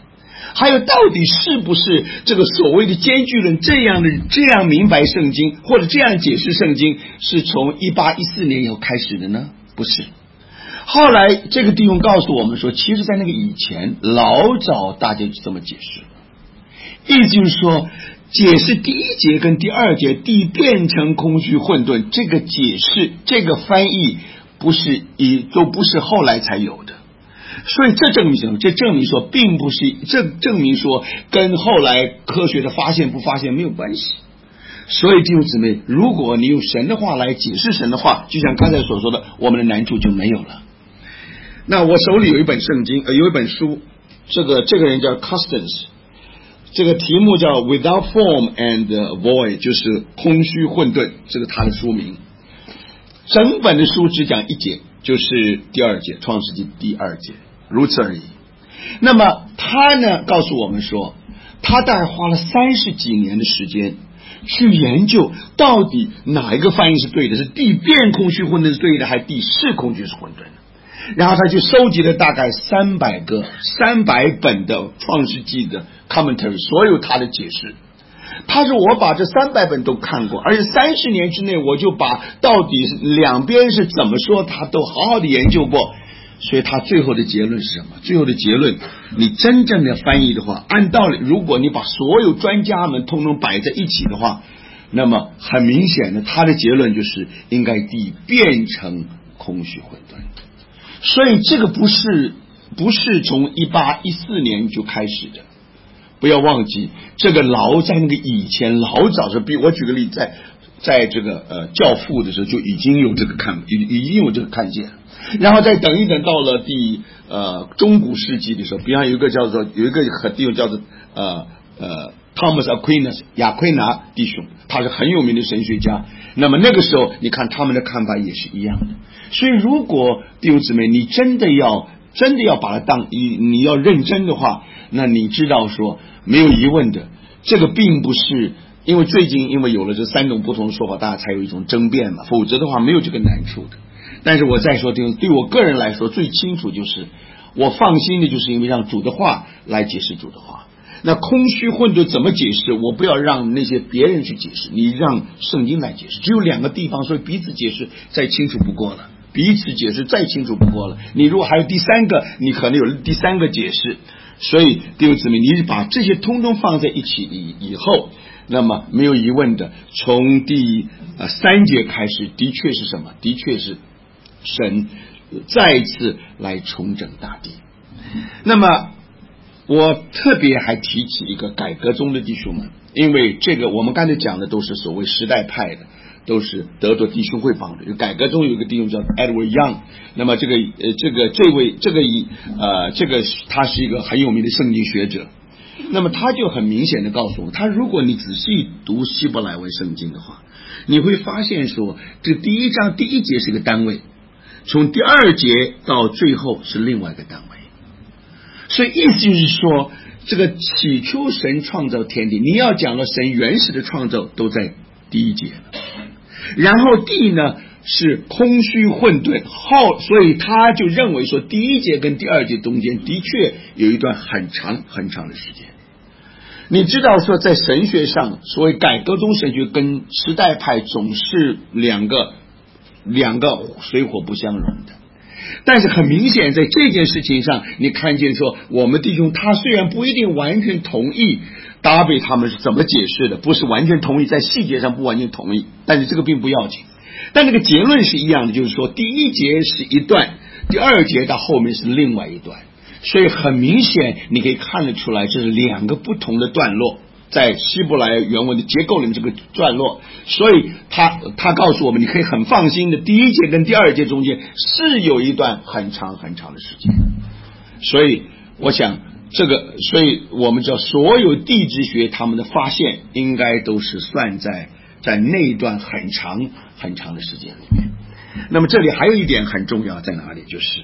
还有到底是不是这个所谓的艰巨论这样的这样明白圣经，或者这样解释圣经，是从一八一四年以后开始的呢？不是。后来这个弟兄告诉我们说，其实在那个以前老早大家就这么解释，意思就是说解释第一节跟第二节地变成空虚混沌，这个解释这个翻译不是一都不是后来才有的。所以这证明什么？这证明说并不是，这证明说跟后来科学的发现不发现没有关系。所以弟兄姊妹，如果你用神的话来解释神的话，就像刚才所说的，我们的难处就没有了。那我手里有一本圣经，呃，有一本书，这个这个人叫 Costens， 这个题目叫 Without Form and Void， 就是空虚混沌，这个他的书名。整本的书只讲一节，就是第二节，创世纪第二节，如此而已。那么他呢告诉我们说，他大概花了三十几年的时间去研究到底哪一个翻译是对的，是地变空虚混沌是对的，还是地是空虚是混沌的。然后他就收集了大概三百个三百本的创世纪的 commentary， 所有他的解释。他说我把这三百本都看过，而且三十年之内我就把到底两边是怎么说他都好好的研究过。所以他最后的结论是什么？最后的结论，你真正的翻译的话，按道理如果你把所有专家们通通摆在一起的话，那么很明显的他的结论就是应该地变成空虚混沌。所以这个不是不是从一八一四年就开始的，不要忘记这个老在那个以前老早是，比我举个例子，在在这个呃教父的时候就已经有这个看已已经有这个看见，然后再等一等到了第呃中古世纪的时候，比方有一个叫做有一个很弟兄叫做呃呃 Thomas Aquinas 亚奎拿弟兄，他是很有名的神学家。那么那个时候你看他们的看法也是一样的。所以如果弟兄姊妹你真的要真的要把它当你你要认真的话，那你知道说没有疑问的，这个并不是因为最近因为有了这三种不同的说法，大家才有一种争辩嘛，否则的话没有这个难处的。但是我再说，对我个人来说最清楚就是我放心的，就是因为让主的话来解释主的话。那空虚混沌怎么解释？我不要让那些别人去解释，你让圣经来解释。只有两个地方，所以彼此解释再清楚不过了，彼此解释再清楚不过了。你如果还有第三个，你可能有第三个解释。所以弟兄姊妹，你把这些通通放在一起以以后，那么没有疑问的，从第呃三节开始，的确是什么？的确是神再次来重整大地。那么我特别还提起一个改革中的弟兄们，因为这个我们刚才讲的都是所谓时代派的，都是得着弟兄会帮的。改革中有一个弟兄叫 Edward Young， 那么这个呃这个这位这个呃这个他是一个很有名的圣经学者。那么他就很明显的告诉我，他如果你仔细读希伯来文圣经的话，你会发现说这第一章第一节是个单位，从第二节到最后是另外一个单位。所以意思就是说，这个起初神创造天地，你要讲到神原始的创造都在第一节，然后地呢是空虚混沌，后所以他就认为说第一节跟第二节中间的确有一段很长很长的时间。你知道说在神学上，所谓改革中神学跟时代派总是两个两个水火不相容的。但是很明显在这件事情上，你看见说我们弟兄他虽然不一定完全同意达贝他们是怎么解释的，不是完全同意，在细节上不完全同意，但是这个并不要紧。但这个结论是一样的，就是说第一节是一段，第二节到后面是另外一段。所以很明显你可以看得出来，这是两个不同的段落，在希伯来原文的结构里面这个段落。所以他他告诉我们，你可以很放心的，第一节跟第二节中间是有一段很长很长的时间。所以我想这个，所以我们叫所有地质学他们的发现应该都是算在在那一段很长很长的时间里面。那么这里还有一点很重要在哪里，就是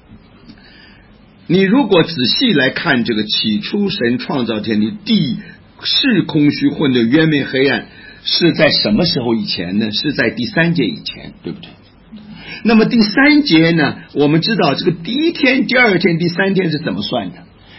你如果仔细来看这个起初神创造天地，地是空虚混沌渊面黑暗，是在什么时候以前呢？是在第三节以前，对不对？那么第三节呢，我们知道这个第一天第二天第三天是怎么算的？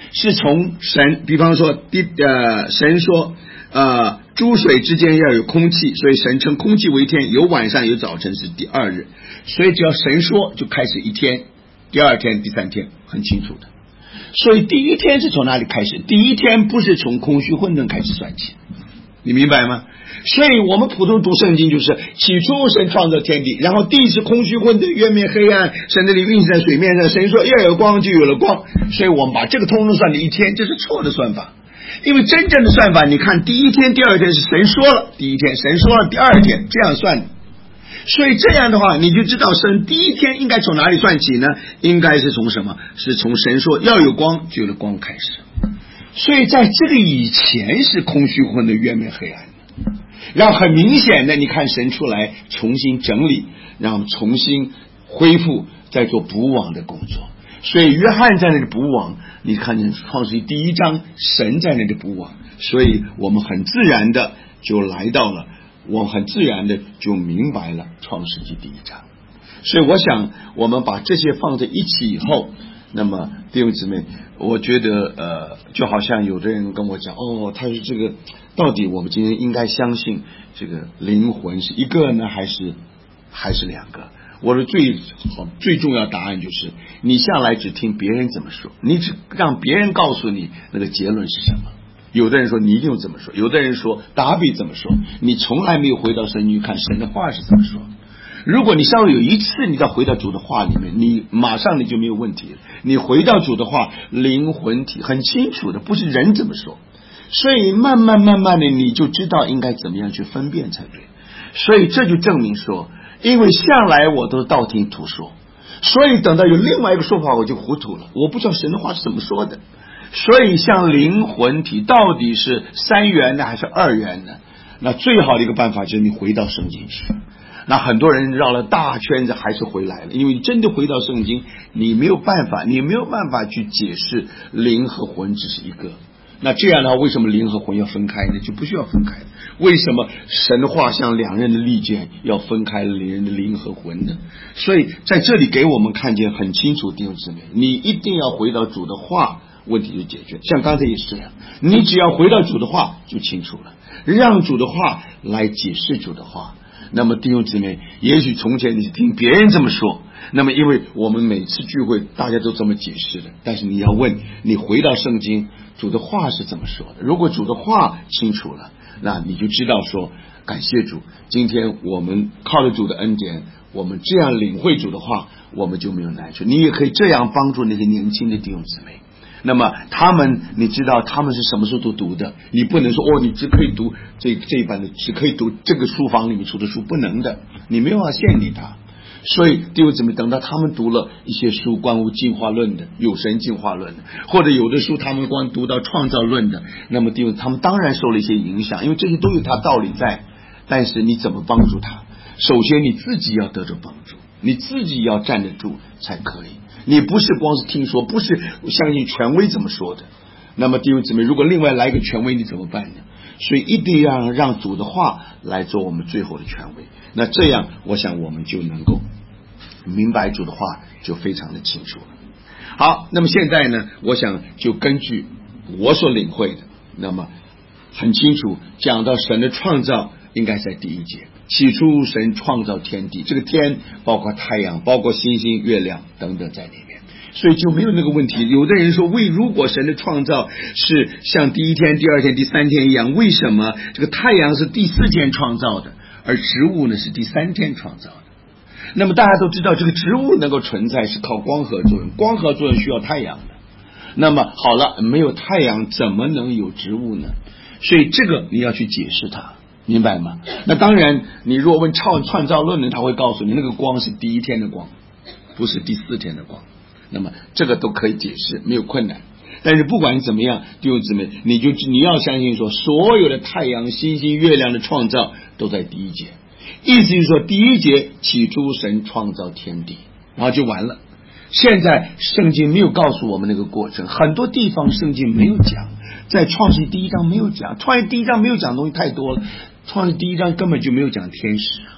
是从神，比方说第呃神说呃诸水之间要有空气，所以神称空气为天，有晚上有早晨是第二日，所以只要神说就开始一天，第二天第三天很清楚的。所以第一天是从哪里开始？第一天不是从空虚混沌开始算起，你明白吗？所以我们普通读圣经就是起初神创造天地，然后地是空虚混沌，月面黑暗，神的灵运行在水面上，神说要有光就有了光，所以我们把这个通通算的一天，这是错的算法。因为真正的算法，你看第一天第二天是神说了，第一天神说了，第二天这样算的。所以这样的话你就知道神第一天应该从哪里算起呢？应该是从什么？是从神说要有光就有了光开始。所以在这个以前是空虚混沌，月面黑暗的，然后很明显的你看神出来重新整理，然后重新恢复，在做补网的工作。所以约翰在那里补网，你看见创世记第一章神在那里补网，所以我们很自然的就来到了，我们很自然的就明白了创世纪第一章。所以我想我们把这些放在一起以后，那么弟兄姊妹，我觉得呃，就好像有的人跟我讲，哦，他说这个到底我们今天应该相信这个灵魂是一个呢，还是还是两个？我的最好最重要答案就是，你向来只听别人怎么说，你只让别人告诉你那个结论是什么。有的人说你一定这么说，有的人说达比怎么说，你从来没有回到神去看神的话是怎么说。如果你稍微有一次你再回到主的话里面，你马上你就没有问题了。你回到主的话，灵魂体很清楚的，不是人怎么说，所以慢慢慢慢的你就知道应该怎么样去分辨才对。所以这就证明说，因为向来我都道听途说，所以等到有另外一个说法我就糊涂了，我不知道神的话是怎么说的。所以像灵魂体到底是三元的还是二元的，那最好的一个办法就是你回到圣经去。那很多人绕了大圈子还是回来了，因为你真的回到圣经，你没有办法你没有办法去解释灵和魂只是一个。那这样的话，为什么灵和魂要分开呢？就不需要分开。为什么神的话像两刃的利剑要分开人的灵和魂呢？所以在这里给我们看见很清楚，弟兄姊妹，你一定要回到主的话，问题就解决。像刚才也是这样，你只要回到主的话就清楚了，让主的话来解释主的话。那么弟兄姊妹，也许从前你是听别人这么说，那么因为我们每次聚会大家都这么解释的，但是你要问，你回到圣经，主的话是怎么说的？如果主的话清楚了，那你就知道说，感谢主，今天我们靠着主的恩典，我们这样领会主的话，我们就没有难处。你也可以这样帮助那些年轻的弟兄姊妹。那么他们，你知道他们是什么时候都读的？你不能说哦，你只可以读这这一版的，只可以读这个书房里面出的书，不能的，你没有办法限定他。所以弟兄姊妹，等到他们读了一些书关乎进化论的、有神进化论的，或者有的书他们光读到创造论的，那么弟兄他们当然受了一些影响，因为这些都有他道理在。但是你怎么帮助他？首先你自己要得着帮助，你自己要站得住才可以。你不是光是听说，不是相信权威怎么说的。那么弟兄姊妹，如果另外来一个权威，你怎么办呢？所以一定要让主的话来做我们最后的权威。那这样我想我们就能够明白主的话就非常的清楚了。好，那么现在呢，我想就根据我所领会的，那么很清楚讲到神的创造应该在第一节，起初神创造天地，这个天包括太阳，包括星星月亮等等在里面，所以就没有那个问题。有的人说，为如果神的创造是像第一天第二天第三天一样，为什么这个太阳是第四天创造的，而植物呢是第三天创造的？那么大家都知道，这个植物能够存在是靠光合作用，光合作用需要太阳的。那么好了，没有太阳怎么能有植物呢？所以这个你要去解释它，明白吗？那当然你如果问创创造论呢，他会告诉你那个光是第一天的光，不是第四天的光。那么这个都可以解释，没有困难。但是不管怎么样，弟兄姊妹，你就你要相信说，所有的太阳星星月亮的创造都在第一节，意思就是说第一节起初神创造天地，然后就完了。现在圣经没有告诉我们那个过程，很多地方圣经没有讲，在创世第一章没有讲，创世第一章没有讲东西太多了，创世第一章根本就没有讲天使，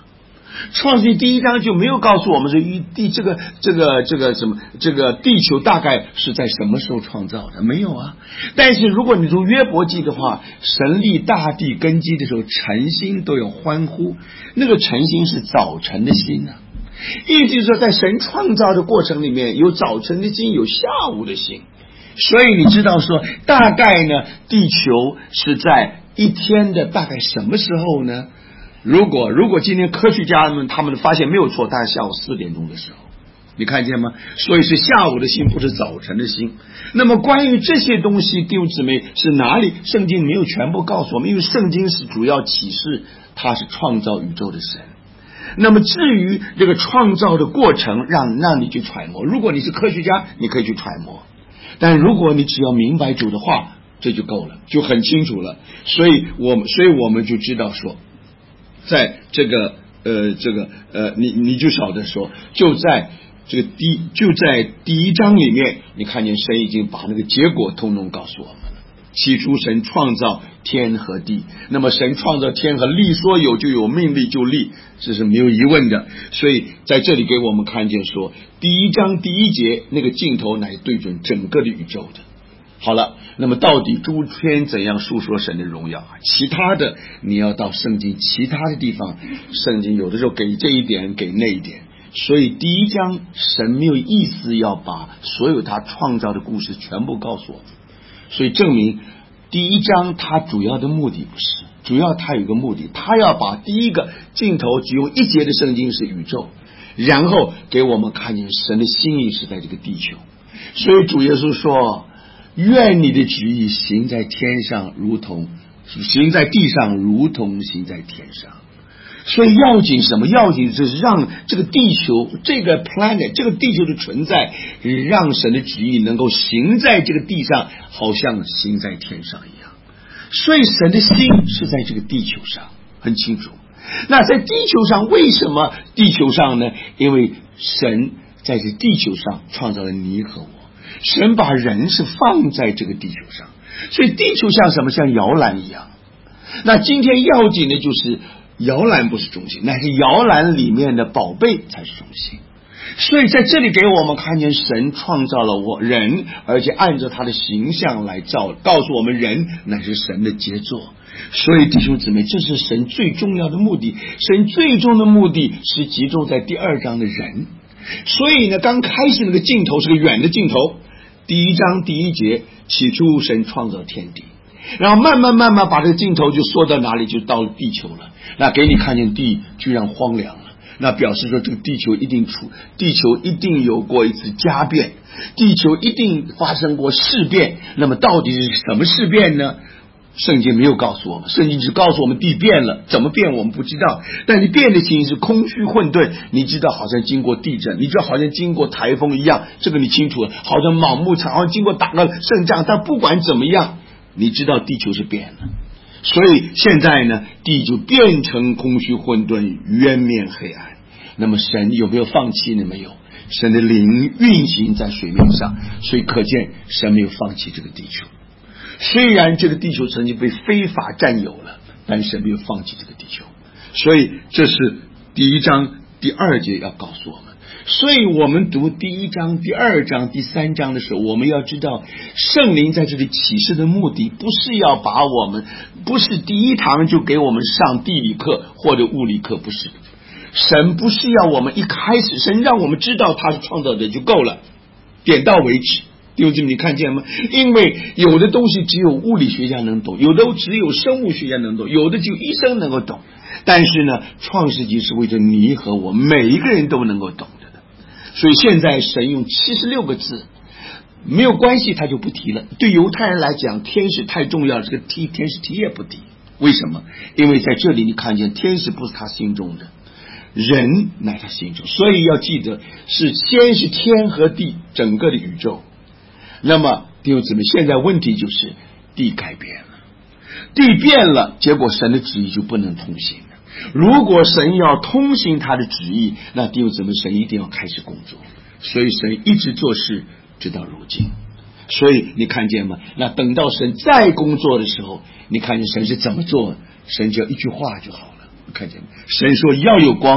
创世纪第一章就没有告诉我们说地这个这个这个什么这个地球大概是在什么时候创造的，没有啊。但是如果你读约伯记的话，神立大地根基的时候，晨星都有欢呼，那个晨星是早晨的星啊。意思是说，在神创造的过程里面，有早晨的星，有下午的星。所以你知道说，大概呢，地球是在一天的大概什么时候呢？如果如果今天科学家们他们发现没有错，大概下午四点钟的时候，你看见吗？所以是下午的星，不是早晨的星。那么关于这些东西，弟兄姊妹是哪里？圣经没有全部告诉我们，因为圣经是主要启示他是创造宇宙的神。那么至于这个创造的过程，让让你去揣摩。如果你是科学家，你可以去揣摩；但如果你只要明白主的话，这就够了，就很清楚了。所以我们所以我们就知道说，在这个呃这个呃你你就晓得说，就在这个第就在第一章里面，你看见神已经把那个结果通通告诉我们了。起初神创造天和地，那么神创造天和力说有就有，命立就立，这是没有疑问的。所以在这里给我们看见说，第一章第一节那个镜头乃对准整个的宇宙的。好了，那么到底诸天怎样述说神的荣耀？其他的你要到圣经其他的地方，圣经有的时候给这一点给那一点。所以第一章神没有意思要把所有他创造的故事全部告诉我们，所以证明第一章它主要的目的不是，主要它有一个目的，它要把第一个镜头只用一节的圣经是宇宙，然后给我们看见神的心意是在这个地球。所以主耶稣说，愿你的旨意行在天上如同行在地上如同行在天上。所以要紧什么？要紧是让这个地球这个 planet 这个地球的存在，让神的旨意能够行在这个地上，好像行在天上一样。所以神的心是在这个地球上，很清楚。那在地球上，为什么地球上呢？因为神在这地球上创造了你和我，神把人是放在这个地球上，所以地球像什么？像摇篮一样。那今天要紧的就是摇篮不是中心，乃是摇篮里面的宝贝才是中心。所以在这里给我们看见神创造了我人，而且按照他的形象来造，告诉我们人乃是神的杰作。所以弟兄姊妹，这是神最重要的目的，神最终的目的是集中在第二章的人。所以呢，刚开始那个镜头是个远的镜头，第一章第一节，起初神创造天地，然后慢慢慢慢把这个镜头就缩到哪里，就到了地球了。那给你看见地居然荒凉了，那表示说这个地球一定出，地球一定有过一次家变，地球一定发生过事变。那么到底是什么事变呢？圣经没有告诉我们，圣经只告诉我们地变了，怎么变我们不知道，但是变的情形是空虚混沌。你知道好像经过地震，你知道好像经过台风一样，这个你清楚了，好像盲目好像经过打个胜仗。但不管怎么样，你知道地球是变了。所以现在呢，地就变成空虚混沌，渊面黑暗。那么神有没有放弃呢？没有，神的灵运行在水面上，所以可见神没有放弃这个地球。虽然这个地球曾经被非法占有了，但神没有放弃这个地球。所以这是第一章第二节要告诉我们。所以我们读第一章第二章第三章的时候，我们要知道圣灵在这里启示的目的不是要把我们，不是第一堂就给我们上地理课或者物理课，不是。神不是要我们一开始，神让我们知道他是创造者就够了，点到为止。弟兄姊妹，你看见吗？因为有的东西只有物理学家能懂，有的只有生物学家能懂，有的只有医生能够懂。但是呢，创世纪是为着你和我每一个人都能够懂的。所以现在神用七十六个字，没有关系，他就不提了。对犹太人来讲，天使太重要了，这个提天使提也不提。为什么？因为在这里你看见天使不是他心中的，人乃他心中。所以要记得，是先是天和地，整个的宇宙。那么弟兄姊妹，现在问题就是地改变了，地变了，结果神的旨意就不能通行了。如果神要通行他的旨意，那弟兄姊妹，神一定要开始工作。所以神一直做事直到如今。所以你看见吗？那等到神再工作的时候，你看见神是怎么做？神只要一句话就好了，看见吗？神说要有光，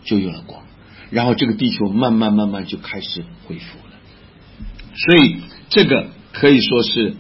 就有了光，然后这个地球慢慢慢慢就开始恢复了。所以这个可以说是，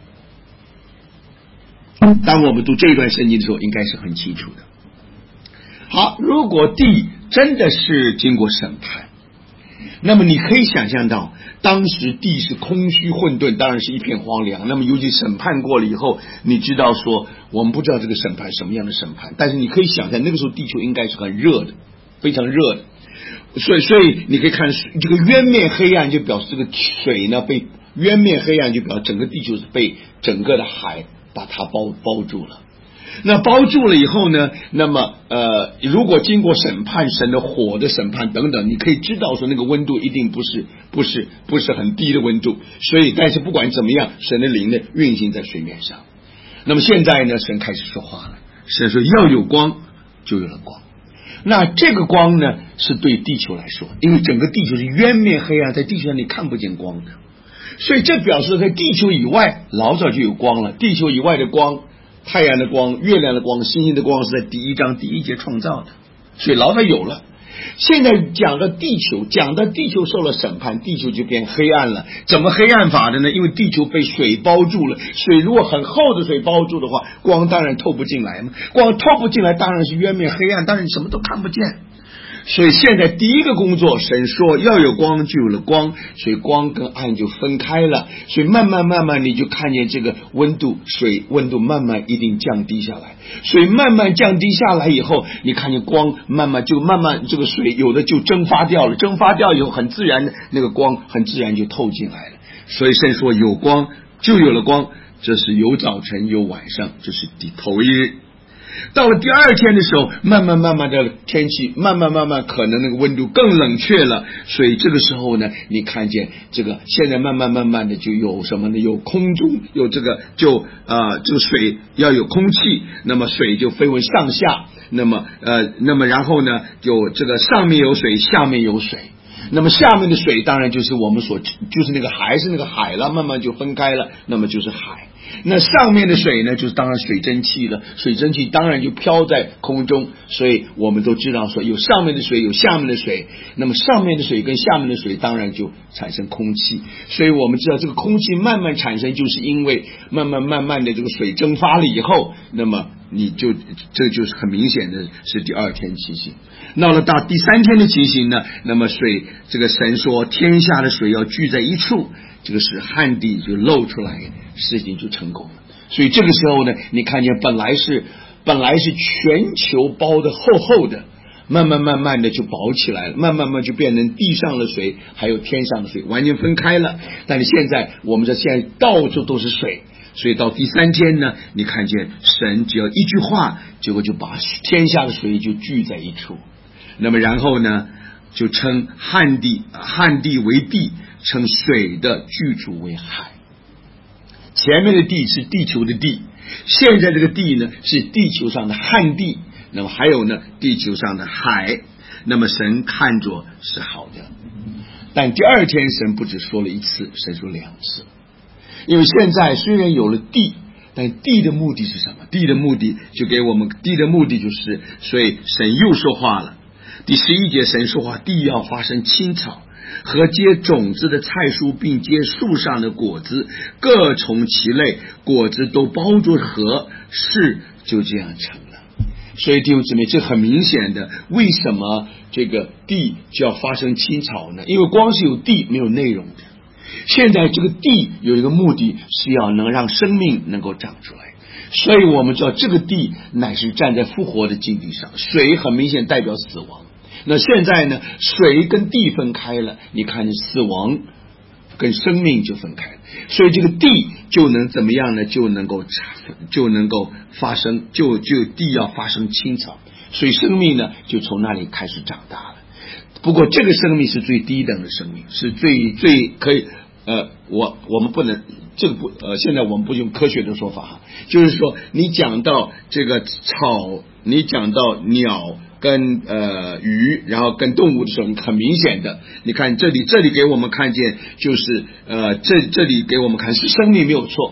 当我们读这一段圣经的时候，应该是很清楚的。好，如果地真的是经过审判，那么你可以想象到，当时地是空虚混沌，当然是一片荒凉。那么尤其审判过了以后，你知道说，我们不知道这个审判什么样的审判，但是你可以想象，那个时候地球应该是很热的，非常热的。所以，所以你可以看这个渊面黑暗，就表示这个水呢被渊面黑暗，就表示整个地球是被整个的海把它包包住了。那包住了以后呢，那么呃，如果经过审判，神的火的审判等等，你可以知道说那个温度一定不是不是不是很低的温度。所以，但是不管怎么样，神的灵呢运行在水面上。那么现在呢，神开始说话了，神说要有光，就有了光。那这个光呢，是对地球来说，因为整个地球是渊面黑暗，在地球上你看不见光的，所以这表示在地球以外老早就有光了。地球以外的光，太阳的光、月亮的光、星星的光是在第一章第一节创造的，所以老早有了。现在讲到地球，讲到地球受了审判，地球就变黑暗了。怎么黑暗法的呢？因为地球被水包住了，水如果很厚的水包住的话，光当然透不进来嘛，光透不进来当然是渊面黑暗，当然你什么都看不见。所以现在第一个工作，神说要有光，就有了光，所以光跟暗就分开了。所以慢慢慢慢你就看见这个温度，水温度慢慢一定降低下来。所以慢慢降低下来以后，你看见光慢慢就慢慢这个水有的就蒸发掉了，蒸发掉以后很自然的那个光很自然就透进来了。所以神说有光就有了光，这是有早晨有晚上，这是第头一日。到了第二天的时候，慢慢慢慢的天气慢慢慢慢可能那个温度更冷却了，所以这个时候呢，你看见这个现在慢慢慢慢的就有什么呢？有空中有这个就呃这个水要有空气，那么水就分为上下，那么呃那么然后呢，有这个上面有水，下面有水。那么下面的水当然就是我们所就是那个还是那个海了，慢慢就分开了，那么就是海。那上面的水呢，就是当然水蒸气了，水蒸气当然就飘在空中，所以我们都知道说有上面的水有下面的水，那么上面的水跟下面的水当然就产生空气，所以我们知道这个空气慢慢产生，就是因为慢慢慢慢的这个水蒸发了以后，那么你就这就是很明显的是第二天情形。到了到第三天的情形呢，那么水这个神说天下的水要聚在一处，这个是旱地就露出来，事情就成功了。所以这个时候呢，你看见本来是本来是全球包的厚厚的，慢慢慢慢的就薄起来了，慢慢慢慢就变成地上的水还有天上的水完全分开了。但是现在我们这现在到处都是水，所以到第三天呢，你看见神只要一句话，结果就把天下的水就聚在一处。那么然后呢，就称旱地旱地为地，称水的居住为海。前面的地是地球的地，现在这个地呢是地球上的旱地，那么还有呢地球上的海，那么神看着是好的。但第二天神不只说了一次，神说两次。因为现在虽然有了地，但地的目的是什么？地的目的就给我们地的目的就是，所以神又说话了。第十一节神说话，地要发生青草和结种子的菜蔬，并结树上的果子，各从其类，果子都包住核，事就这样成了。所以弟兄姊妹，这很明显的，为什么这个地就要发生青草呢？因为光是有地没有内容的。现在这个地有一个目的，是要能让生命能够长出来，所以我们知道这个地乃是站在复活的境地上。水很明显代表死亡，那现在呢，水跟地分开了，你看死亡跟生命就分开了，所以这个地就能怎么样呢？就能够就能够发生，就就地要发生青草，所以生命呢就从那里开始长大了。不过这个生命是最低等的生命，是最最可以呃，我我们不能这个不呃，现在我们不用科学的说法，就是说你讲到这个草，你讲到鸟跟呃鱼，然后跟动物的时候，你很明显的，你看这里这里给我们看见，就是呃这这里给我们看是生命没有错，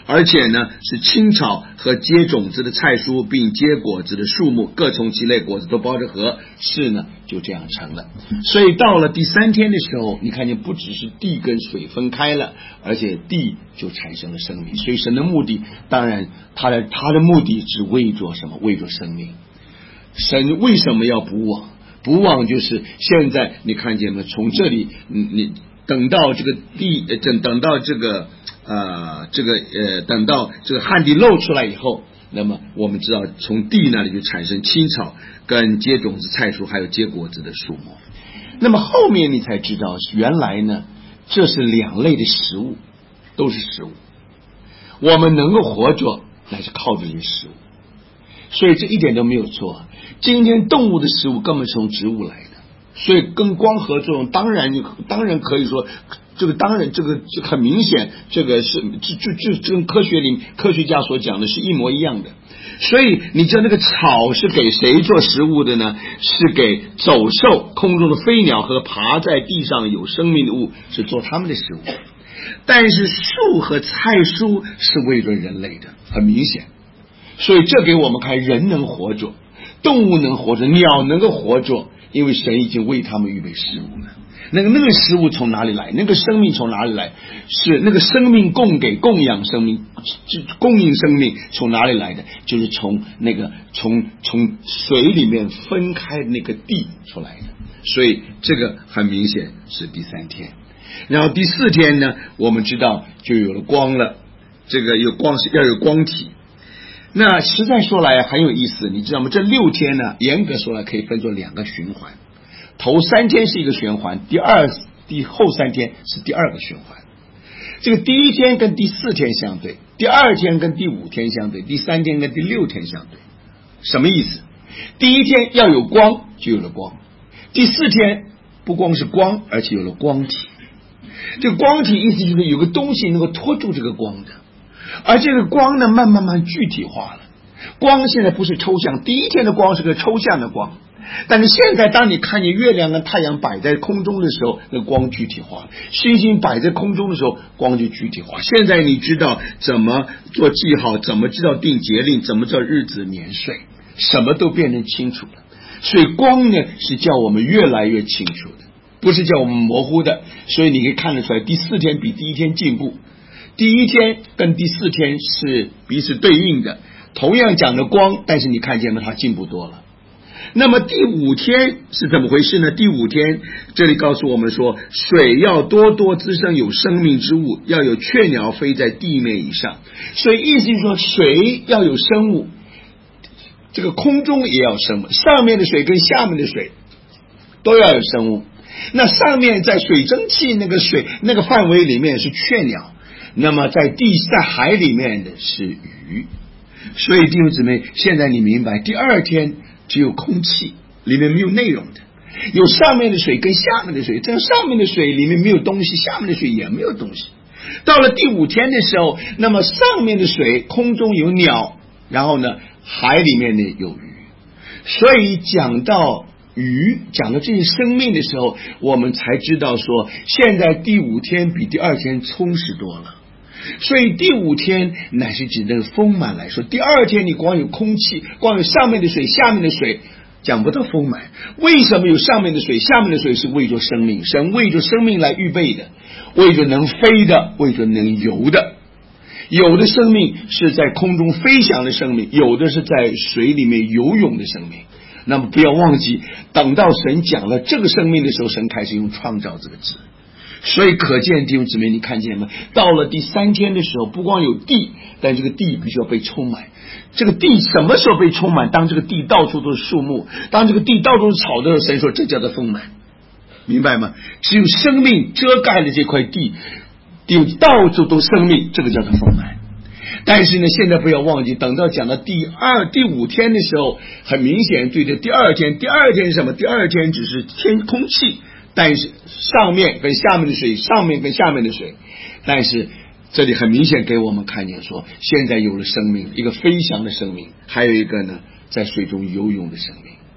而且呢是青草和结种子的菜蔬，并结果子的树木，各从其类，果子都包着核，事呢就这样成了。所以到了第三天的时候，你看见不只是地跟水分开了，而且地就产生了生命。所以神的目的，当然他的他的目的是为着什么？为着生命。神为什么要补网？补网就是现在你看见吗？从这里你你等到这个地等等到这个呃这个呃等到这个旱地露出来以后，那么我们知道从地那里就产生青草跟结种子菜蔬还有结果子的树木。那么后面你才知道原来呢这是两类的食物，都是食物，我们能够活着乃是靠这些食物，所以这一点都没有错。今天动物的食物根本是从植物来的，所以跟光合作用当然当然可以说这个当然这个很明显，这个是这这这跟科学里科学家所讲的是一模一样的。所以你知道那个草是给谁做食物的呢？是给走兽、空中的飞鸟和爬在地上有生命的物，是做他们的食物。但是树和菜蔬是为了人类的，很明显。所以这给我们看人能活着，动物能活着，鸟能够活着，因为神已经为他们预备食物了。那个那个食物从哪里来？那个生命从哪里来？是那个生命供给供养生命，供应生命从哪里来的？就是从那个从从水里面分开那个地出来的。所以这个很明显是第三天。然后第四天呢，我们知道就有了光了，这个有光是要有光体。那实在说来很有意思，你知道吗？这六天呢，严格说来可以分作两个循环，头三天是一个循环，第二第后三天是第二个循环。这个第一天跟第四天相对，第二天跟第五天相对，第三天跟第六天相对。什么意思？第一天要有光，就有了光；第四天不光是光，而且有了光体。这个光体意思就是有个东西能够拖住这个光的，而这个光呢慢慢慢具体化了。光现在不是抽象，第一天的光是个抽象的光，但是现在当你看见月亮跟太阳摆在空中的时候，那光具体化了；星星摆在空中的时候，光就具体化。现在你知道怎么做记号，怎么知道定节令，怎么知道日子年岁，什么都变成清楚了。所以光呢是叫我们越来越清楚的，不是叫我们模糊的。所以你可以看得出来，第四天比第一天进步，第一天跟第四天是彼此对应的，同样讲的光，但是你看见吗？它进步多了。那么第五天是怎么回事呢？第五天这里告诉我们说，水要多多滋生有生命之物，要有雀鸟飞在地面以上。所以意思是说，水要有生物，这个空中也要生物，上面的水跟下面的水都要有生物。那上面在水蒸气那个水那个范围里面是雀鸟，那么在地在海里面的是鱼。所以弟兄姊妹，现在你明白，第二天只有空气，里面没有内容的，有上面的水跟下面的水，这样上面的水里面没有东西，下面的水也没有东西。到了第五天的时候，那么上面的水空中有鸟，然后呢海里面呢有鱼。所以讲到鱼，讲到这些生命的时候，我们才知道说，现在第五天比第二天充实多了。所以第五天乃是指那个丰满来说，第二天你光有空气，光有上面的水下面的水，讲不到丰满。为什么有上面的水下面的水？是为着生命，神为着生命来预备的，为着能飞的，为着能游的。有的生命是在空中飞翔的生命，有的是在水里面游泳的生命。那么不要忘记，等到神讲了这个生命的时候，神开始用创造这个字。所以可见弟兄姊妹，你看见吗？到了第三天的时候，不光有地，但这个地必须要被充满。这个地什么时候被充满？当这个地到处都是树木，当这个地到处是草的时候，神说这叫做丰满，明白吗？只有生命遮盖了这块地，到处都生命，这个叫做丰满。但是呢，现在不要忘记，等到讲到第二、第五天的时候，很明显对着第二天，第二天是什么？第二天只是天空气，但是上面跟下面的水，上面跟下面的水，但是这里很明显给我们看见说，现在有了生命，一个飞翔的生命，还有一个呢在水中游泳的生命。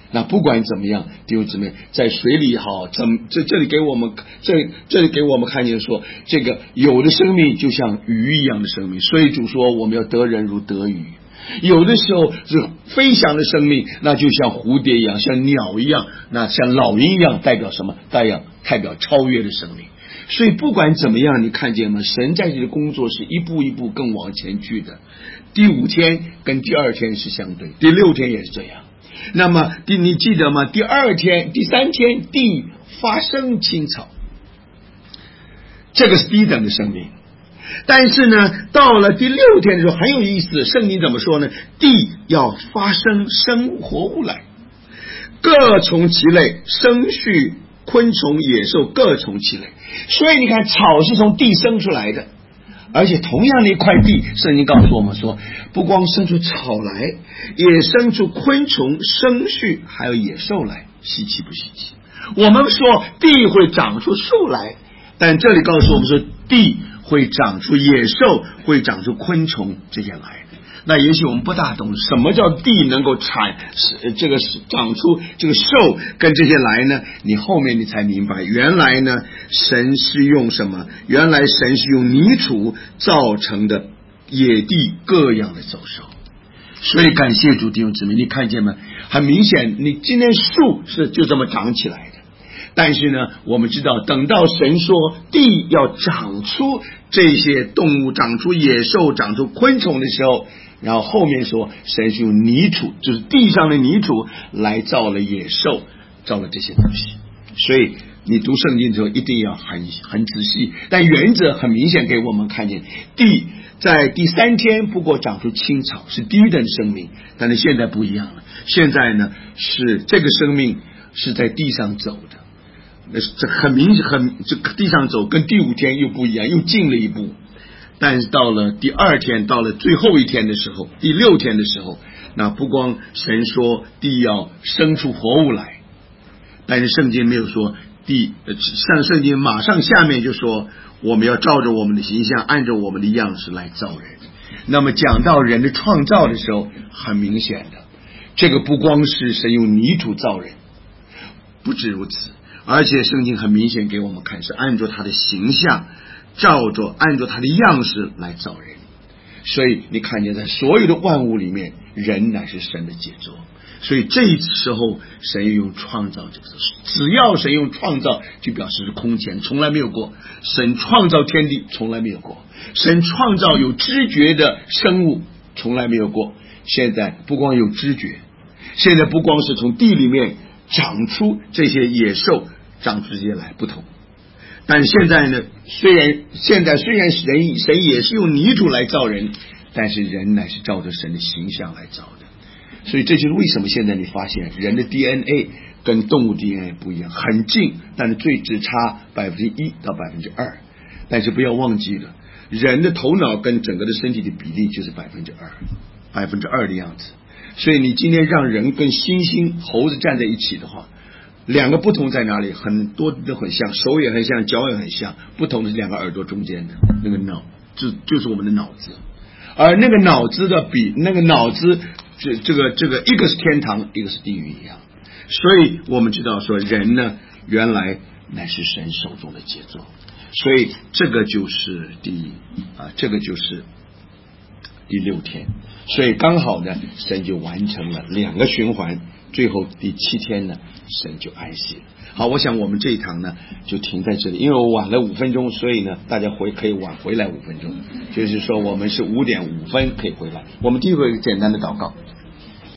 那不管怎么样，弟兄姊妹，在水里也好，怎这这里给我们这这里给我们看见说，这个有的生命就像鱼一样的生命，所以主说我们要得人如得鱼。有的时候是飞翔的生命，那就像蝴蝶一样，像鸟一样，那像老鹰一样，代表什么？代表代表超越的生命。所以不管怎么样，你看见吗？神在这里工作是一步一步更往前去的。第五天跟第二天是相对，第六天也是这样。那么第你记得吗？第二天、第三天，地发生青草，这个是低等的生命。但是呢，到了第六天的时候很有意思，圣经怎么说呢？地要发生生活物来，各从其类，生畜、昆虫、野兽各从其类。所以你看，草是从地生出来的，而且同样的一块地，圣经告诉我们说，不光生出草来，也生出昆虫、生畜还有野兽来，稀奇不稀奇？我们说地会长出树来，但这里告诉我们说地会长出野兽，会长出昆虫这些来。那也许我们不大懂什么叫地能够产这个长出这个兽跟这些来呢？你后面你才明白，原来呢神是用什么？原来神是用泥土造成的野地各样的走兽。所以感谢主，弟兄姊妹，你看见吗？很明显，你今天树是就这么长起来的。但是呢，我们知道等到神说地要长出这些动物，长出野兽，长出昆虫的时候，然后后面说神是用泥土，就是地上的泥土来造了野兽，造了这些东西。所以你读圣经的时候一定要很很仔细，但原则很明显给我们看见，地在第三天不过长出青草，是低等生命，但是现在不一样了，现在呢是这个生命是在地上走的。这很明显，很这地上走跟第五天又不一样，又进了一步。但是到了第二天，到了最后一天的时候，第六天的时候，那不光神说地要生出活物来，但是圣经没有说地，像圣经马上下面就说我们要照着我们的形象，按照我们的样式来造人。那么讲到人的创造的时候，很明显的，这个不光是神用泥土造人，不止如此，而且圣经很明显给我们看，是按照他的形象，照着按照他的样式来造人。所以你看见在所有的万物里面，人乃是神的杰作。所以这时候神用创造这个，只要神用创造，就表示是空前，从来没有过。神创造天地，从来没有过。神创造有知觉的生物，从来没有过。现在不光有知觉，现在不光是从地里面长出这些野兽，长出这些来不同。但现在呢，虽然现在虽然人神也是用泥土来造人，但是人乃是照着神的形象来造的。所以这就是为什么现在你发现人的 D N A 跟动物 D N A 不一样，很近，但是最只差百分之一到百分之二。但是不要忘记了，人的头脑跟整个的身体的比例就是百分之二，百分之二的样子。所以你今天让人跟猩猩、猴子站在一起的话，两个不同在哪里？很多都很像，手也很像，脚也很像，不同的是两个耳朵中间的那个脑，就就是我们的脑子。而那个脑子的比那个脑子，这这个这个一个是天堂，一个是地狱一样。所以我们知道说，人呢原来乃是神手中的杰作。所以这个就是第啊，这个就是第六天。所以刚好呢，神就完成了两个循环。最后第七天呢，神就安息了。好，我想我们这一堂呢就停在这里，因为我晚了五分钟，所以呢大家回可以晚回来五分钟，就是说我们是五点五分可以回来。我们第一个简单的祷告。